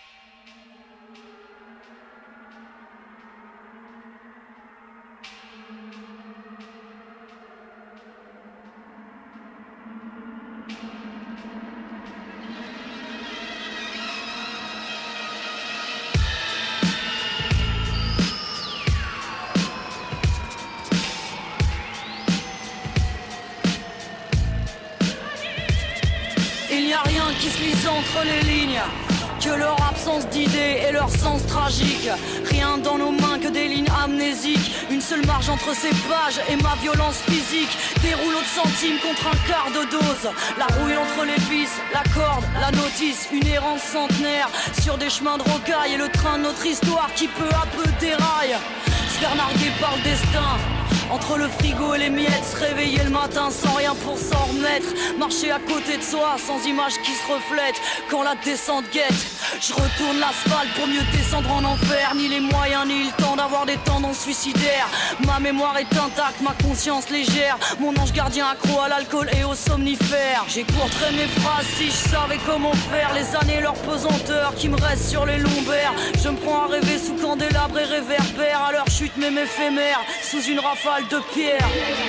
Entre les lignes, que leur absence d'idées et leur sens tragique. Rien dans nos mains que des lignes amnésiques. Une seule marge entre ces pages et ma violence physique. Des rouleaux de centimes contre un quart de dose. La rouille entre les vis, la corde, la notice. Une errance centenaire sur des chemins de rocaille. Et le train de notre histoire qui peu à peu déraille. Se faire narguer par le destin. Entre le frigo et les miettes, se réveiller le matin sans rien pour s'en remettre. Marcher à côté de soi, sans image qui se reflète. Quand la descente guette, je retourne l'asphalte pour mieux descendre en enfer. Ni les moyens, ni le temps d'avoir des tendances suicidaires. Ma mémoire est intacte, ma conscience légère. Mon ange gardien accro à l'alcool et aux somnifères. J'écourterais mes phrases si je savais comment faire. Les années, leur pesanteur qui me reste sur les lombaires. Je me prends à rêver sous candélabre et réverbère. À leur chute même éphémère, sous une rafale de pierre.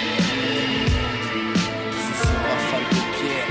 Sous une rafale de pierre.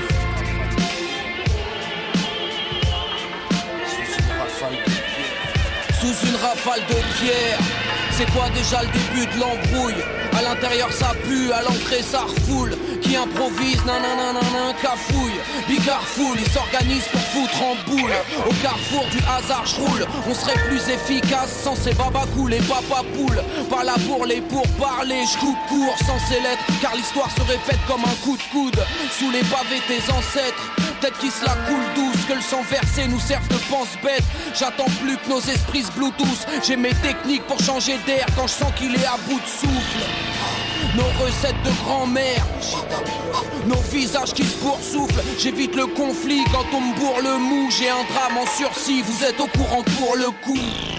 Sous une rafale de pierre. Sous une rafale de pierre. C'est quoi déjà le début de l'embrouille? À l'intérieur ça pue, à l'entrée ça refoule. Qui improvise, nanana, cafouille. Bigarfoule, il s'organise pour foutre en boule. Au carrefour du hasard je roule. On serait plus efficace sans ces babacous, les papapoules. Pas là pour les pourparler, je coupe court sans ces lettres. Car l'histoire se répète comme un coup de coude. Sous les pavés tes ancêtres. Peut-être qu'ils se la coulent douce, que le sang versé nous serve de pense-bête. J'attends plus que nos esprits se bluetooth. J'ai mes techniques pour changer d'air quand je sens qu'il est à bout de souffle. Nos recettes de grand-mère, nos visages qui se boursouflent. J'évite le conflit quand on me bourre le mou. J'ai un drame en sursis, vous êtes au courant pour le coup.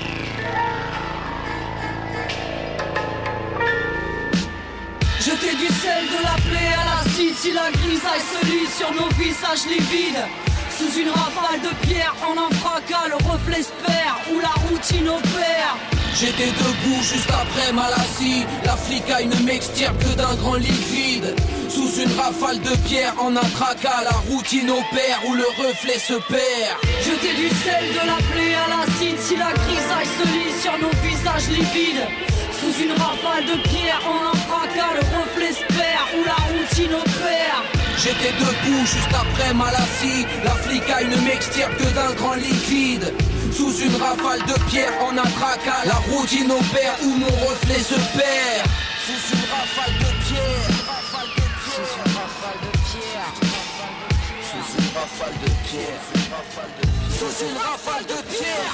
Jeter du sel, de la plaie à l'acide. Si la grisaille se lit sur nos visages livides. Sous une rafale de pierre, en un fracas, le reflet se perd, où la routine opère. J'étais debout juste après Malassie. La flicaille ne m'extirpe que d'un grand liquide. Sous une rafale de pierre, en un tracas, la routine opère, où le reflet se perd. Jeter du sel, de la plaie à l'acide. Si la grisaille se lit sur nos visages livides. Sous une rafale de pierre, en un fracas, le reflet se perd, où la routine opère. J'étais debout juste après Malassie. La flicaille ne m'extirpe que d'un grand liquide. Sous une rafale de pierre, en un tracas, la routine opère, où mon reflet se perd. sous une rafale de pierre. Sous une rafale de pierre. Sous une rafale de pierre. Sous une rafale de pierre.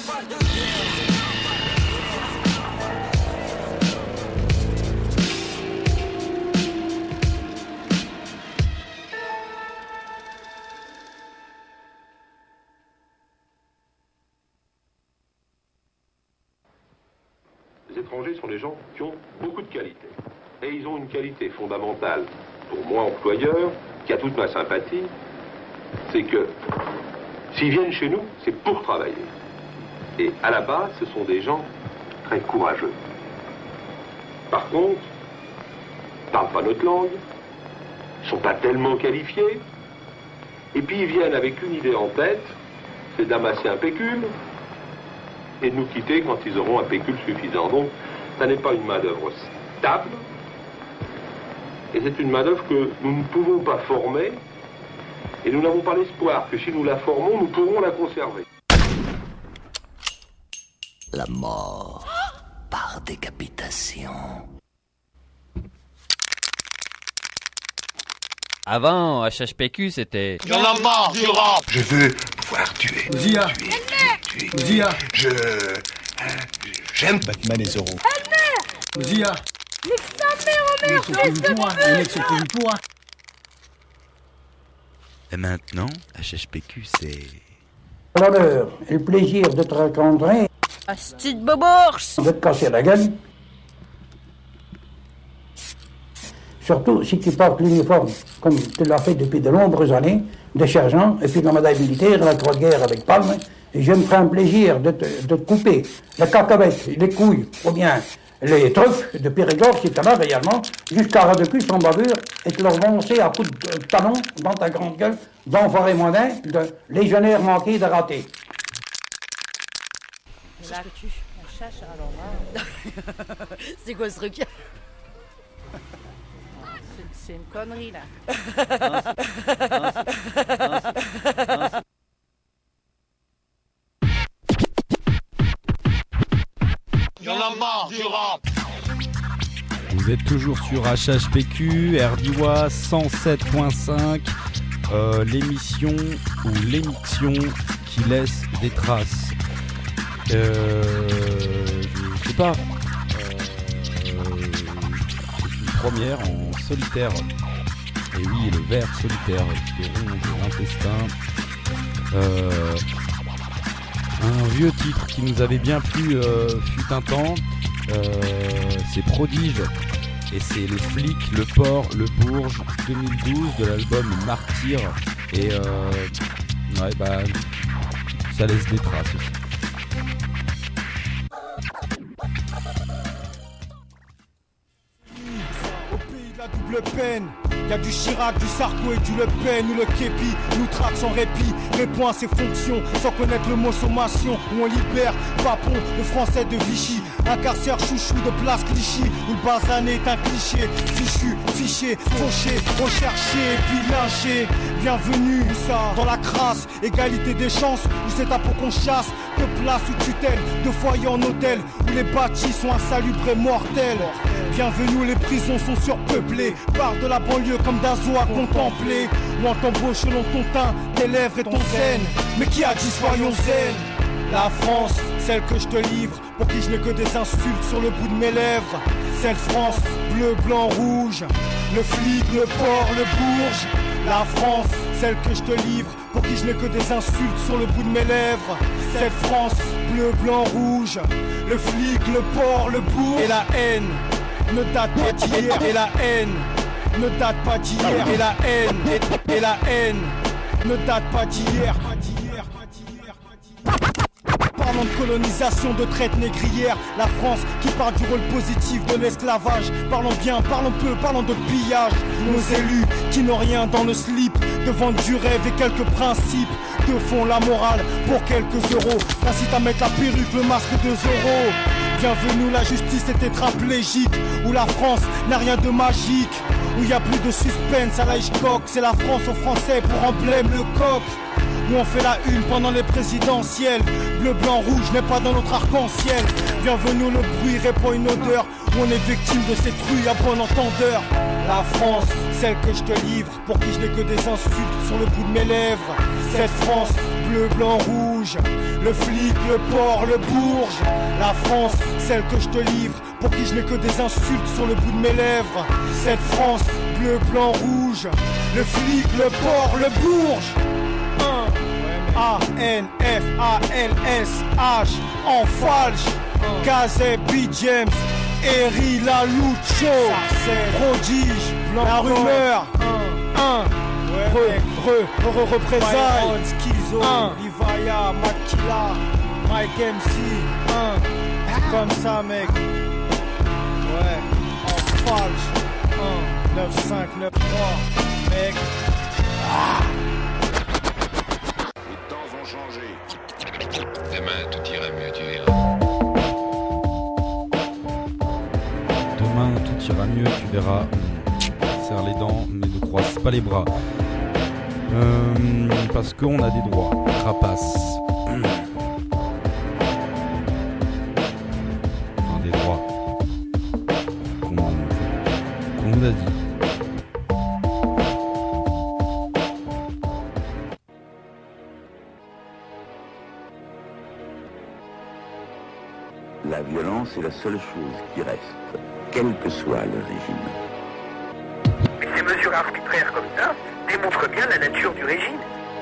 Les étrangers sont des gens qui ont beaucoup de qualités. Et ils ont une qualité fondamentale, pour moi employeur, qui a toute ma sympathie, c'est que s'ils viennent chez nous, c'est pour travailler. Et à la base, ce sont des gens très courageux. Par contre, ils ne parlent pas notre langue, ils ne sont pas tellement qualifiés, et puis ils viennent avec une idée en tête, c'est d'amasser un pécule, et de nous quitter quand ils auront un pécule suffisant. Donc, ça n'est pas une main-d'œuvre stable, et c'est une main-d'œuvre que nous ne pouvons pas former, et nous n'avons pas l'espoir que si nous la formons, nous pourrons la conserver. La mort par décapitation. Avant, HHPQ, c'était... Y'en a marre du rap. Je veux pouvoir tuer. Zia. Zia. J'aime Batman et Zorro. Zia. Et maintenant, HHPQ, c'est... L'honneur et le plaisir de te rencontrer. Asti de bobours. De te casser la gueule. Surtout si tu portes l'uniforme, comme tu l'as fait depuis de nombreuses années, de sergent, et puis dans ma médaille militaire, la croix de guerre avec palme, et je me ferai un plaisir de te couper la cacahuète, les couilles, ou bien les truffes de Périgord, si tu en as réellement, jusqu'à ras de cul sans bavure, et te leur lancer à coups de talon dans ta grande gueule, d'enfoiré mondain, de légionnaire manqué de raté. La chache, alors là... C'est quoi ce truc? C'est une connerie, là. Y'en a marre du rap. Vous êtes toujours sur HHPQ, RDIWA 107.5, l'émission ou l'émission qui laisse des traces. Je sais pas. C'est une première en solitaire. Et oui, le ver solitaire qui ronge l'intestin. Un vieux titre qui nous avait bien plu fut un temps. C'est Prodige. Et c'est le flic, le port, le bourge 2012 de l'album Martyr. Et ouais, bah, ça laisse des traces aussi. Au pays de la double peine, y'a du Chirac, du Sarko et du Le Pen ou le Képi, nous traque sans répit, les points ses fonctions, sans connaître le mot sommation, où on libère Papon, le français de Vichy, incarcère chouchou de place Clichy, où le basané est un cliché, fichu, fiché, fauché, recherché, puis lynché, bienvenue, ça, dans la crasse, égalité des chances, où c'est à peau qu'on chasse, de place ou tutelle, de foyer en hôtel, où les bâtis sont insalubres et mortels, bienvenue, les prisons sont surpeuplées, par de la banlieue comme d'un zoo à contempler, où on t'embauche selon ton teint, tes lèvres et ton zen, mais qui a dit soyons zen? La France, celle que je te livre, pour qui je n'ai que des insultes sur le bout de mes lèvres. Cette France, bleu, blanc, rouge, le flic, le port, le bourge. La France, celle que je te livre, pour qui je n'ai que des insultes sur le bout de mes lèvres. Cette France, bleu, blanc, rouge, le flic, le port, le bourge. Et la haine ne date pas d'hier, et la haine ne date pas d'hier, et la haine, et la haine ne date pas d'hier. Parlons de colonisation, de traite négrière, la France qui parle du rôle positif de l'esclavage. Parlons bien, parlons peu, parlons de pillage. Nos élus qui n'ont rien dans le slip, de vendre du rêve et quelques principes, te font la morale pour quelques euros, t'incitent à mettre la perruque, le masque de Zorro. Bienvenue, la justice est tétraplégique, où la France n'a rien de magique, où y a plus de suspense à la Hitchcock. C'est la France aux Français pour emblème le coq, où on fait la une pendant les présidentielles. Bleu, blanc, rouge n'est pas dans notre arc-en-ciel. Bienvenue, le bruit répand une odeur où on est victime de cette rue à bon entendeur. La France, celle que je te livre, pour qui je n'ai que des insultes sur le bout de mes lèvres. Cette France, bleu, blanc, rouge, le flic, le port, le bourge. La France, celle que je te livre, pour qui je n'ai que des insultes sur le bout de mes lèvres. Cette France, bleu, blanc, rouge, le flic, le port, le bourge. A-N-F-A-L-S-H, en falche, Kazé, B-James, Eri, la Lucho, prodige, la rumeur, représailles, Schizo, Livaya, Makila, Mike MC, comme ça mec, ouais, en falche, 9593, mec, Les temps ont changé. Demain, tout ira mieux, tu verras. Demain, tout ira mieux, tu verras. Serre les dents, mais ne croise pas les bras. Parce qu'on a des droits. Rapace. Enfin, des droits. Qu'on nous a dit. La violence est la seule chose qui reste, quel que soit le régime. Mais ces mesures arbitraires comme ça démontrent bien la nature du régime.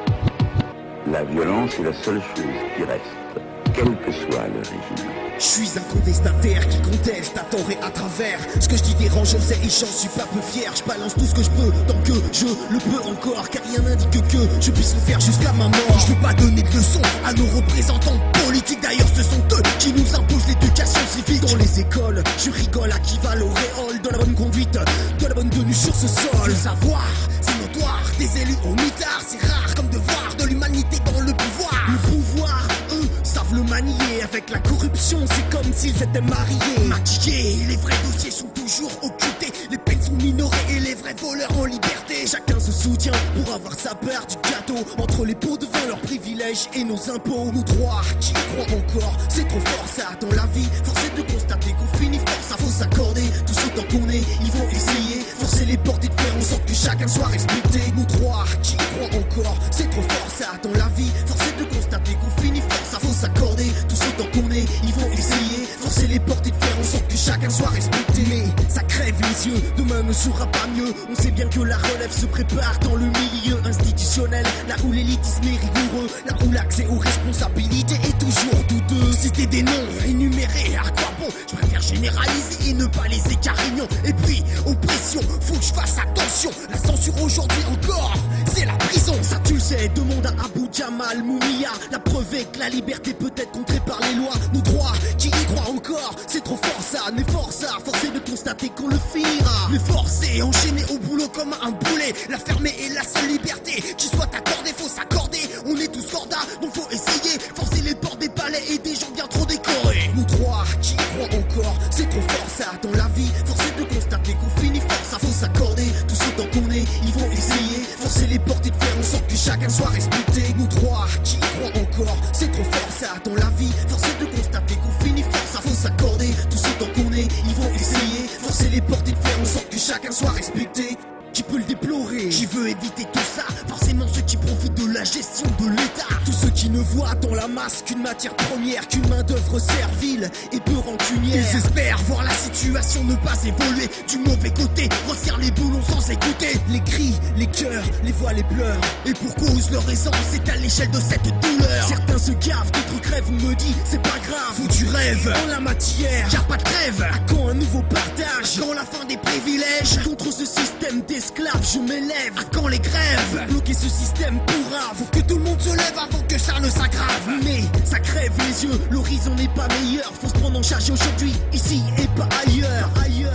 La violence est la seule chose qui reste, quel que soit le régime. Je suis un contestataire qui conteste à tort et à travers. Ce que je dis dérange, je le sais et j'en suis pas peu fier. Je balance tout ce que je peux tant que je le peux encore, car rien n'indique que je puisse le faire jusqu'à ma mort. Je veux pas donner de leçons à nos représentants politiques. D'ailleurs ce sont eux qui nous imposent l'éducation civique. Dans les écoles, je rigole à qui va l'auréole de la bonne conduite, de la bonne tenue sur ce sol. Le savoir, c'est notoire, des élus au mitard. C'est rare comme devoir de l'humanité dans le pouvoir. Le pouvoir, eux, savent le manier. Avec la corruption, c'est comme s'ils étaient mariés. Maquillés, les vrais dossiers sont toujours occultés. Les peines sont minorées et les vrais voleurs en liberté. Chacun se soutient pour avoir sa part du gâteau. Entre les pots de vin, leurs privilèges et nos impôts. Nous droits qui croient encore, c'est trop fort ça dans la vie. Force est de constater qu'on finit fort, ça faut s'accorder. Tout ce temps qu'on est, ils vont essayer. Forcer les portes et de faire en sorte que chacun soit respecté. Nous droits qui croient encore, c'est trop fort ça dans la vie. Force est de constater qu'on finit fort, ça faut s'accorder. Tout ce temps qu'on est, ils vont essayer. Forcer les portes et de faire en sorte que chacun soit respecté. Mais ça crève les yeux, demain ne sera pas mieux. On sait bien que la relève se prépare dans le milieu institutionnel. Là où l'élitisme est rigoureux, là où l'accès aux responsabilités est toujours douteux. Citer des noms énumérés, à quoi bon? Je préfère généraliser et ne pas les écarrignons. Et puis, oppression, faut que je fasse attention. La censure aujourd'hui encore, c'est la prison. Ça tu le sais, demande à Abu Jamal Moumia. La preuve est que la liberté peut être contrée par les lois. Nos droits, qui y croient encore, c'est trop fort ça, n'est fort ça. Forcé de constater qu'on le finira. Mais forcé, enchaîné au boulot comme un boulet. La fermer est la seule liberté qui soit accordée, faut s'accorder. On est tous cordats, donc faut essayer. Forcer les portes des palais et des gens bien trop décorés. Nous droits, qui y croient encore, c'est trop fort ça dans la vie. Forcé de constater qu'on finit fort, ça faut s'accorder. Tout ce temps qu'on est, ils vont essayer. Forcer les portes et de faire en sorte que chacun soit respecté. Nous droits, qui y croient encore, c'est trop fort ça dans la vie. Forcé de constater qu'on finit fort, ça faut s'accorder. Tout ce temps qu'on est, ils vont essayer. Forcer les portes et de faire en sorte que chacun soit respecté. Qui peut le déplorer? Qui veut éviter tout ça? Forcément ceux qui profitent de la gestion de l'État. Tous ceux qui ne voient dans la masse qu'une matière première, qu'une main d'œuvre servile et peu rancunière. Ils espèrent voir la situation ne pas évoluer du mauvais côté, resserrent les boulons sans écouter les cris, les cœurs, les voix, les pleurs. Et pour cause, leur essence est à l'échelle de cette douleur. Certains se gavent, d'autres crèvent, me dit c'est pas grave. Faut du rêve dans la matière, y'a pas de trêve. À quand un nouveau partage? Quand la fin des privilèges? Contre ce système esclave, je m'élève. À quand les grèves? Bloquer ce système pourra. Faut que tout le monde se lève avant que ça ne s'aggrave. Mais ça crève les yeux, l'horizon n'est pas meilleur. Faut se prendre en charge aujourd'hui, ici et pas ailleurs.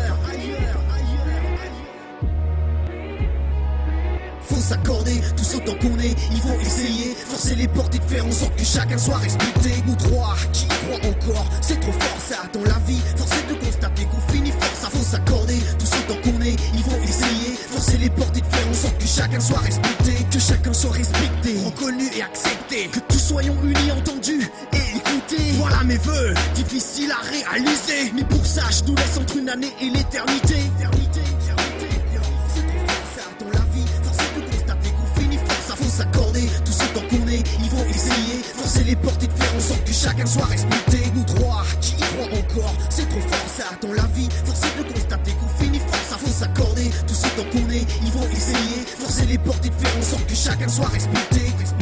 Faut s'accorder, tous autant qu'on est, ils vont essayer. Forcer les portes et de faire en sorte que chacun soit respecté. Nous droits, qui y croient encore, c'est trop fort ça dans la vie. Forcer de constater qu'on finit fort, ça faut s'accorder. Tous autant qu'on est, est, il faut essayer. Forcer les portes et de faire en sorte que chacun soit respecté. Que chacun soit respecté, reconnu et accepté. Que tous soyons unis, entendus et écoutés. Voilà mes vœux, difficiles à réaliser. Mais pour ça, je nous laisse entre une année et l'éternité. C'est trop fort dans la vie, forcer de constater qu'on finit fort. Ça faut s'accorder, tout ce temps qu'on est, il faut essayer. Forcer les portes et de faire en sorte que chacun soit respecté. Nous trois, qui y croient encore, c'est trop fort ça dans la vie. Forcer de constater qu'on finit fort. Ça faut s'accorder, tout ce temps qu'on est, il faut essayer. Forcer les portes et de faire en sorte que chacun soit respecté.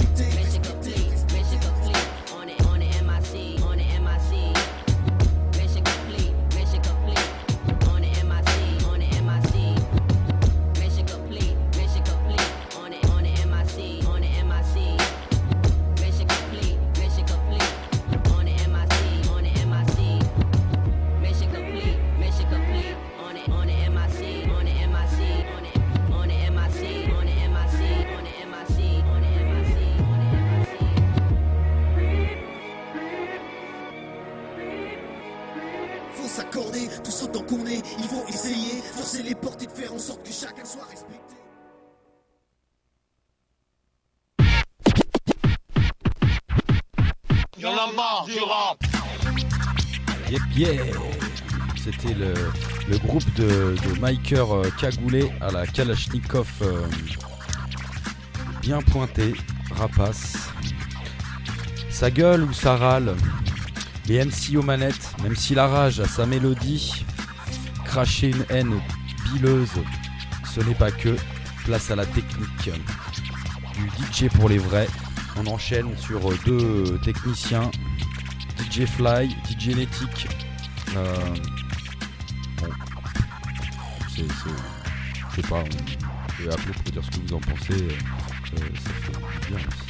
S'accorder, tous autant qu'on est, il faut essayer, forcer les portes et de faire en sorte que chacun soit respecté. Il y en a marre du rap. Yep. C'était le groupe de Miker cagoulé à la Kalachnikov, bien pointé, rapace. Ça gueule ou ça râle? Les MC aux manettes, même si la rage a sa mélodie, cracher une haine bileuse, ce n'est pas que, place à la technique. Du DJ pour les vrais, on enchaîne sur deux techniciens, DJ Fly, DJ Netic. Bon, je sais pas, on peut appeler pour dire ce que vous en pensez, ça fait bien aussi.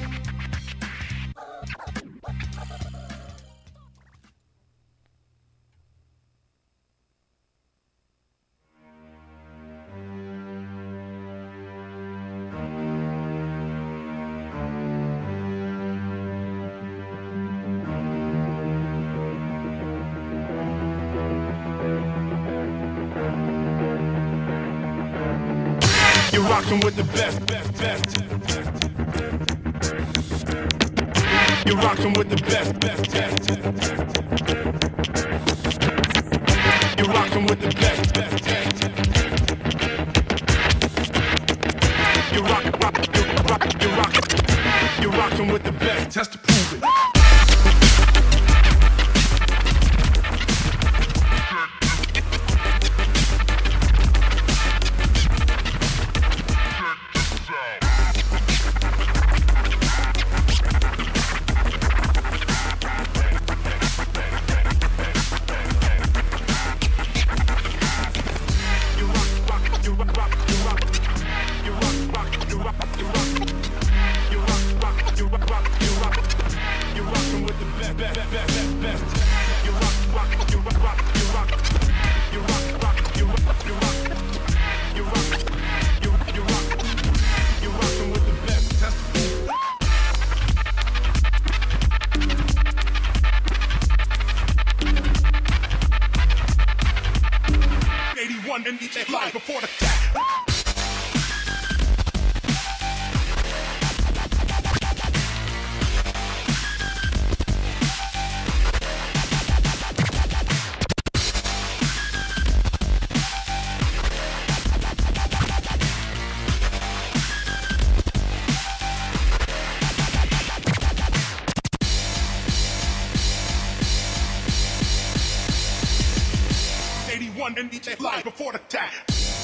You're rocking with the best. You're rocking with the best. You're rocking with the best. You're rocking with the best. Test to prove it. Before the before the attack.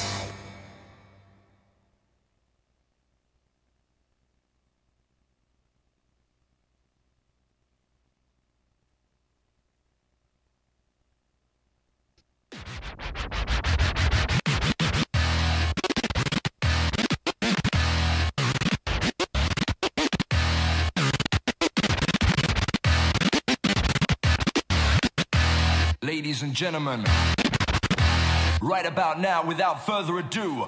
Ladies and gentlemen, right about now, without further ado,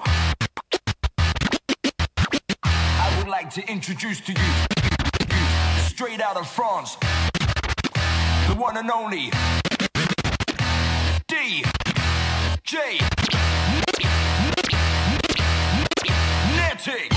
I would like to introduce to you, straight out of France, the one and only DJ romantic.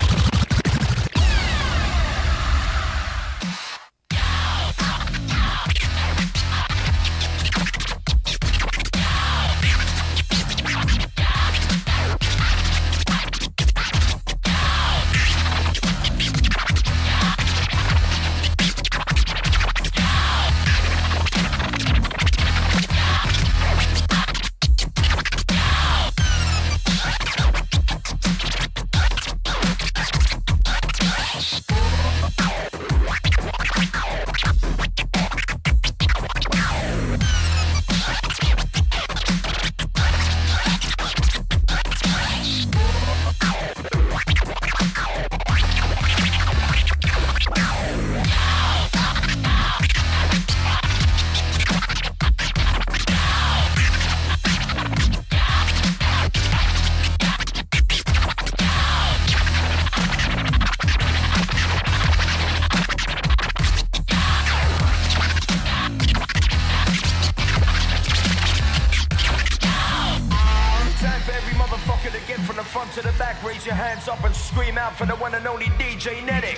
Raise your hands up and scream out for the one and only DJ Nedic.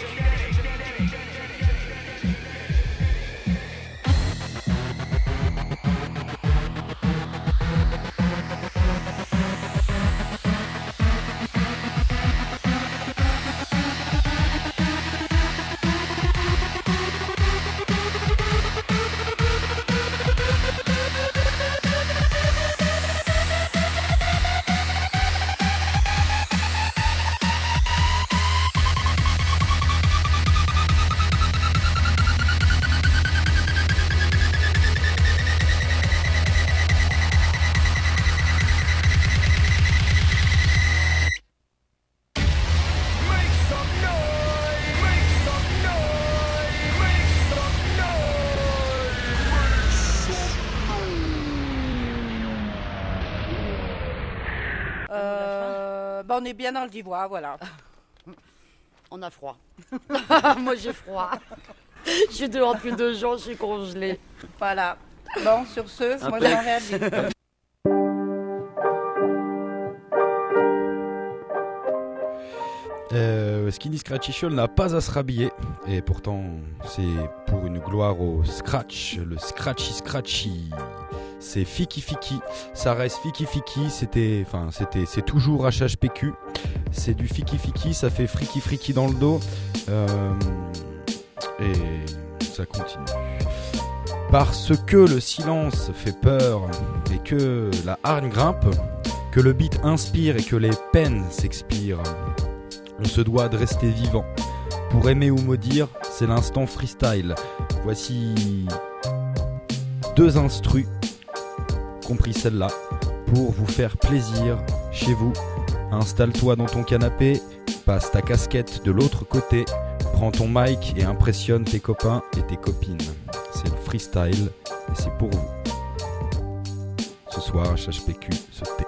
On est bien dans le Divois, voilà. On a froid. Moi j'ai froid. Je suis dehors depuis 2 jours, je suis congelée. Voilà. Bon, sur ce, moi j'en réagis. Skinny Scratchy Show n'a pas à se rhabiller et pourtant c'est pour une gloire au scratch, le scratchy. C'est Fiki Fiki, ça reste Fiki Fiki, c'est toujours HHPQ, c'est du Fiki Fiki, ça fait friki friki dans le dos et ça continue. Parce que le silence fait peur et que la hargne grimpe, que le beat inspire et que les peines s'expirent, on se doit de rester vivant. Pour aimer ou maudire, c'est l'instant freestyle. Voici 2 instrus, compris celle-là, pour vous faire plaisir chez vous. Installe-toi dans ton canapé, passe ta casquette de l'autre côté, prends ton mic et impressionne tes copains et tes copines. C'est le freestyle et c'est pour vous. Ce soir, HHPQ se tait.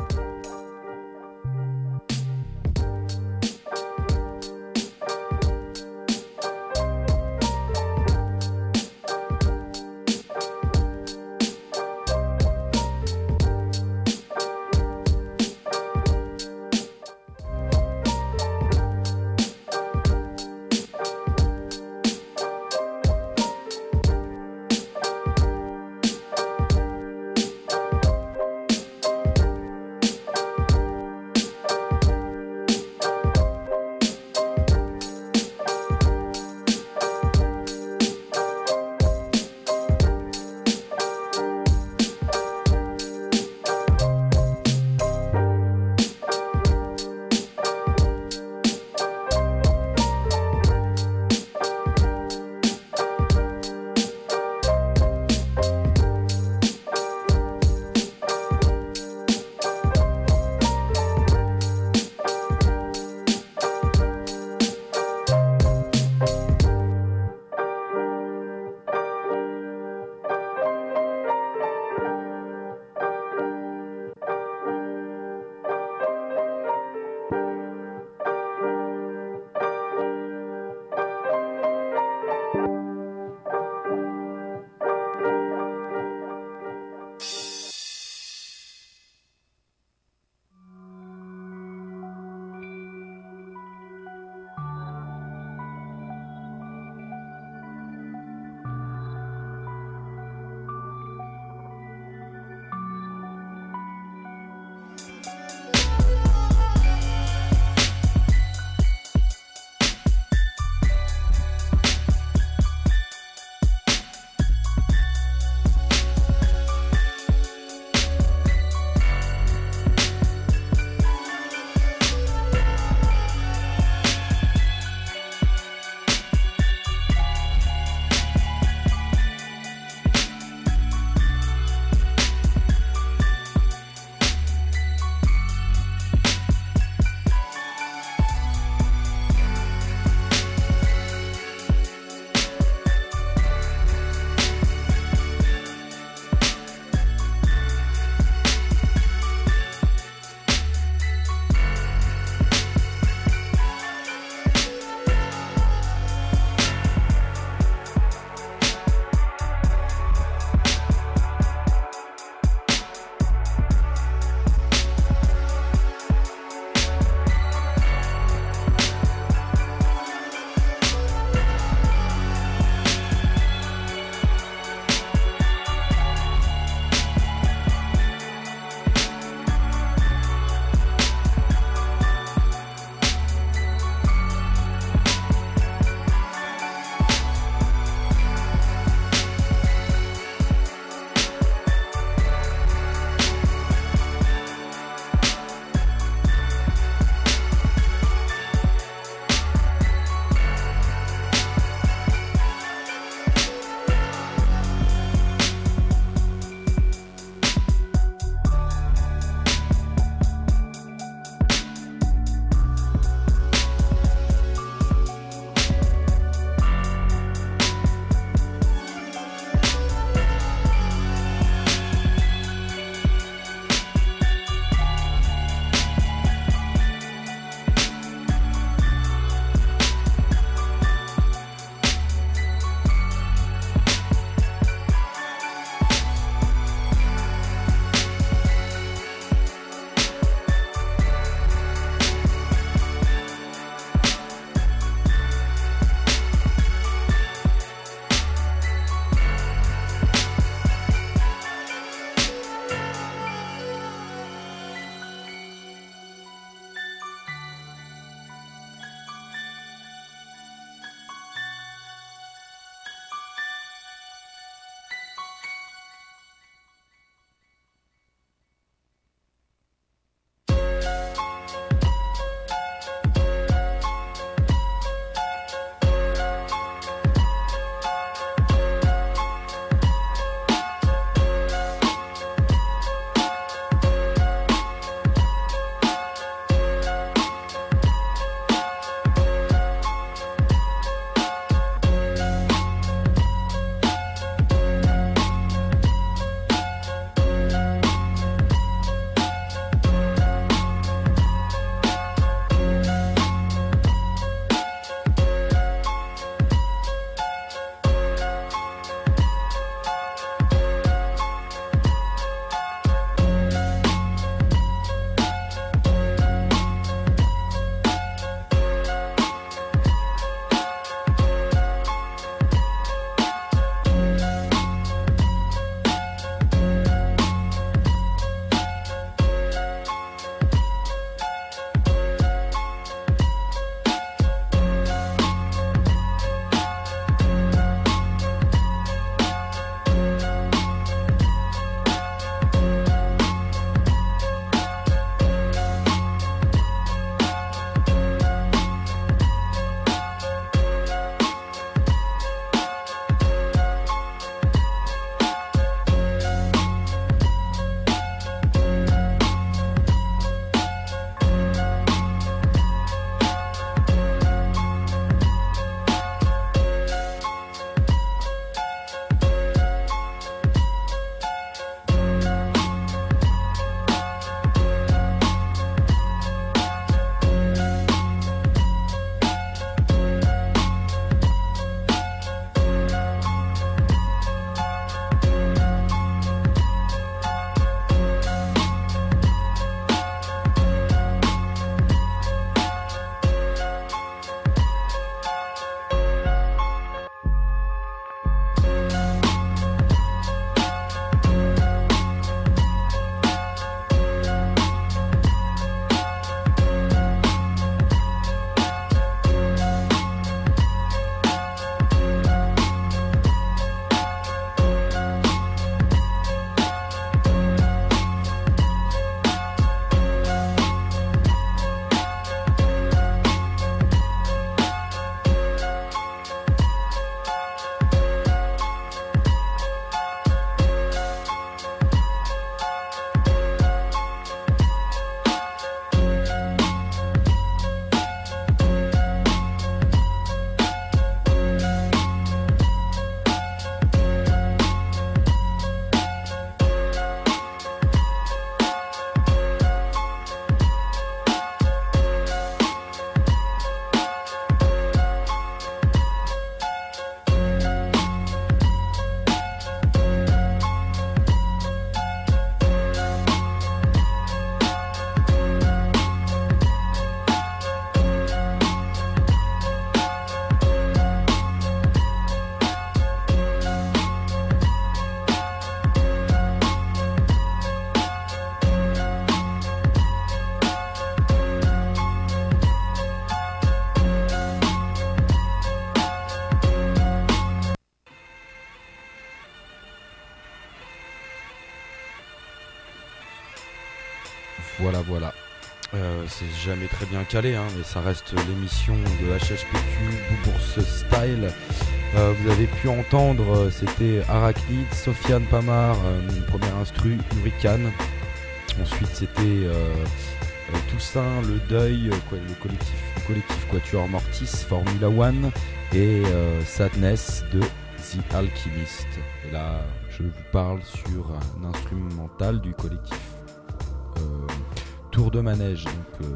Voilà. C'est jamais très bien calé, hein, mais ça reste l'émission de HHPQ, Boubourse Style. Vous avez pu entendre, c'était Arachnid, Sofiane Pamar, première instru, Hurricane. Ensuite c'était Toussaint, Le Deuil, le collectif Quatuor Mortis, Formula One et Sadness de The Alchemist. Et là, je vous parle sur un instrumental du collectif Tour de Manège, donc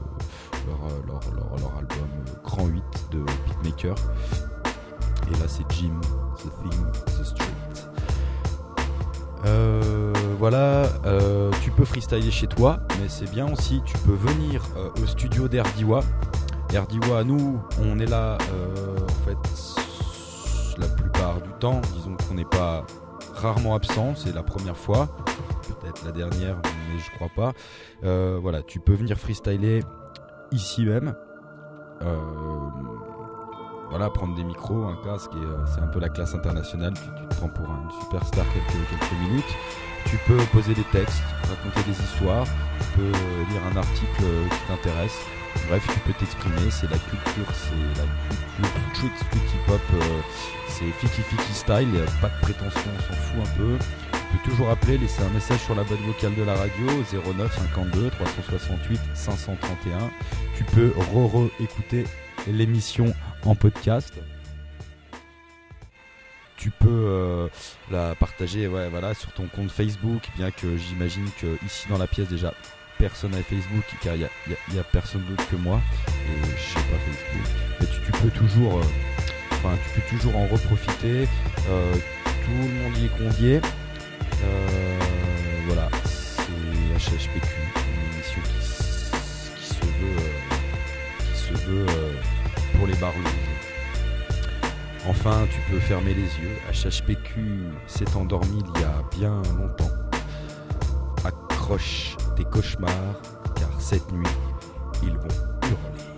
leur album Grand 8 de Beatmaker. Et là c'est Jim, The Thing, The Street. Voilà, tu peux freestyler chez toi, mais c'est bien aussi, tu peux venir au studio d'Erdiwa. Erdiwa, nous, on est là en fait la plupart du temps, disons qu'on n'est pas rarement absent, c'est la première fois, peut-être la dernière, mais je crois pas. Voilà, tu peux venir freestyler ici même. Voilà, prendre des micros, un casque, et c'est un peu la classe internationale. Tu te prends pour une superstar quelques minutes. Tu peux poser des textes, raconter des histoires, tu peux lire un article qui t'intéresse. Bref, tu peux t'exprimer, c'est la culture street hip-hop, c'est fiki style, y a pas de prétention, on s'en fout un peu. Tu peux toujours appeler, laisser un message sur la boîte vocale de la radio 09 52 368 531. Tu peux écouter l'émission en podcast. Tu peux la partager sur ton compte Facebook, bien que j'imagine que ici dans la pièce déjà personne n'a Facebook, car il y a personne d'autre que moi et je sais pas Facebook. Mais tu peux toujours en reprofiter. Tout le monde y est convié. Voilà, c'est HHPQ, une émission qui se veut pour les barlous. Enfin, tu peux fermer les yeux. HHPQ s'est endormi il y a bien longtemps. Accroche tes cauchemars, car cette nuit, ils vont hurler.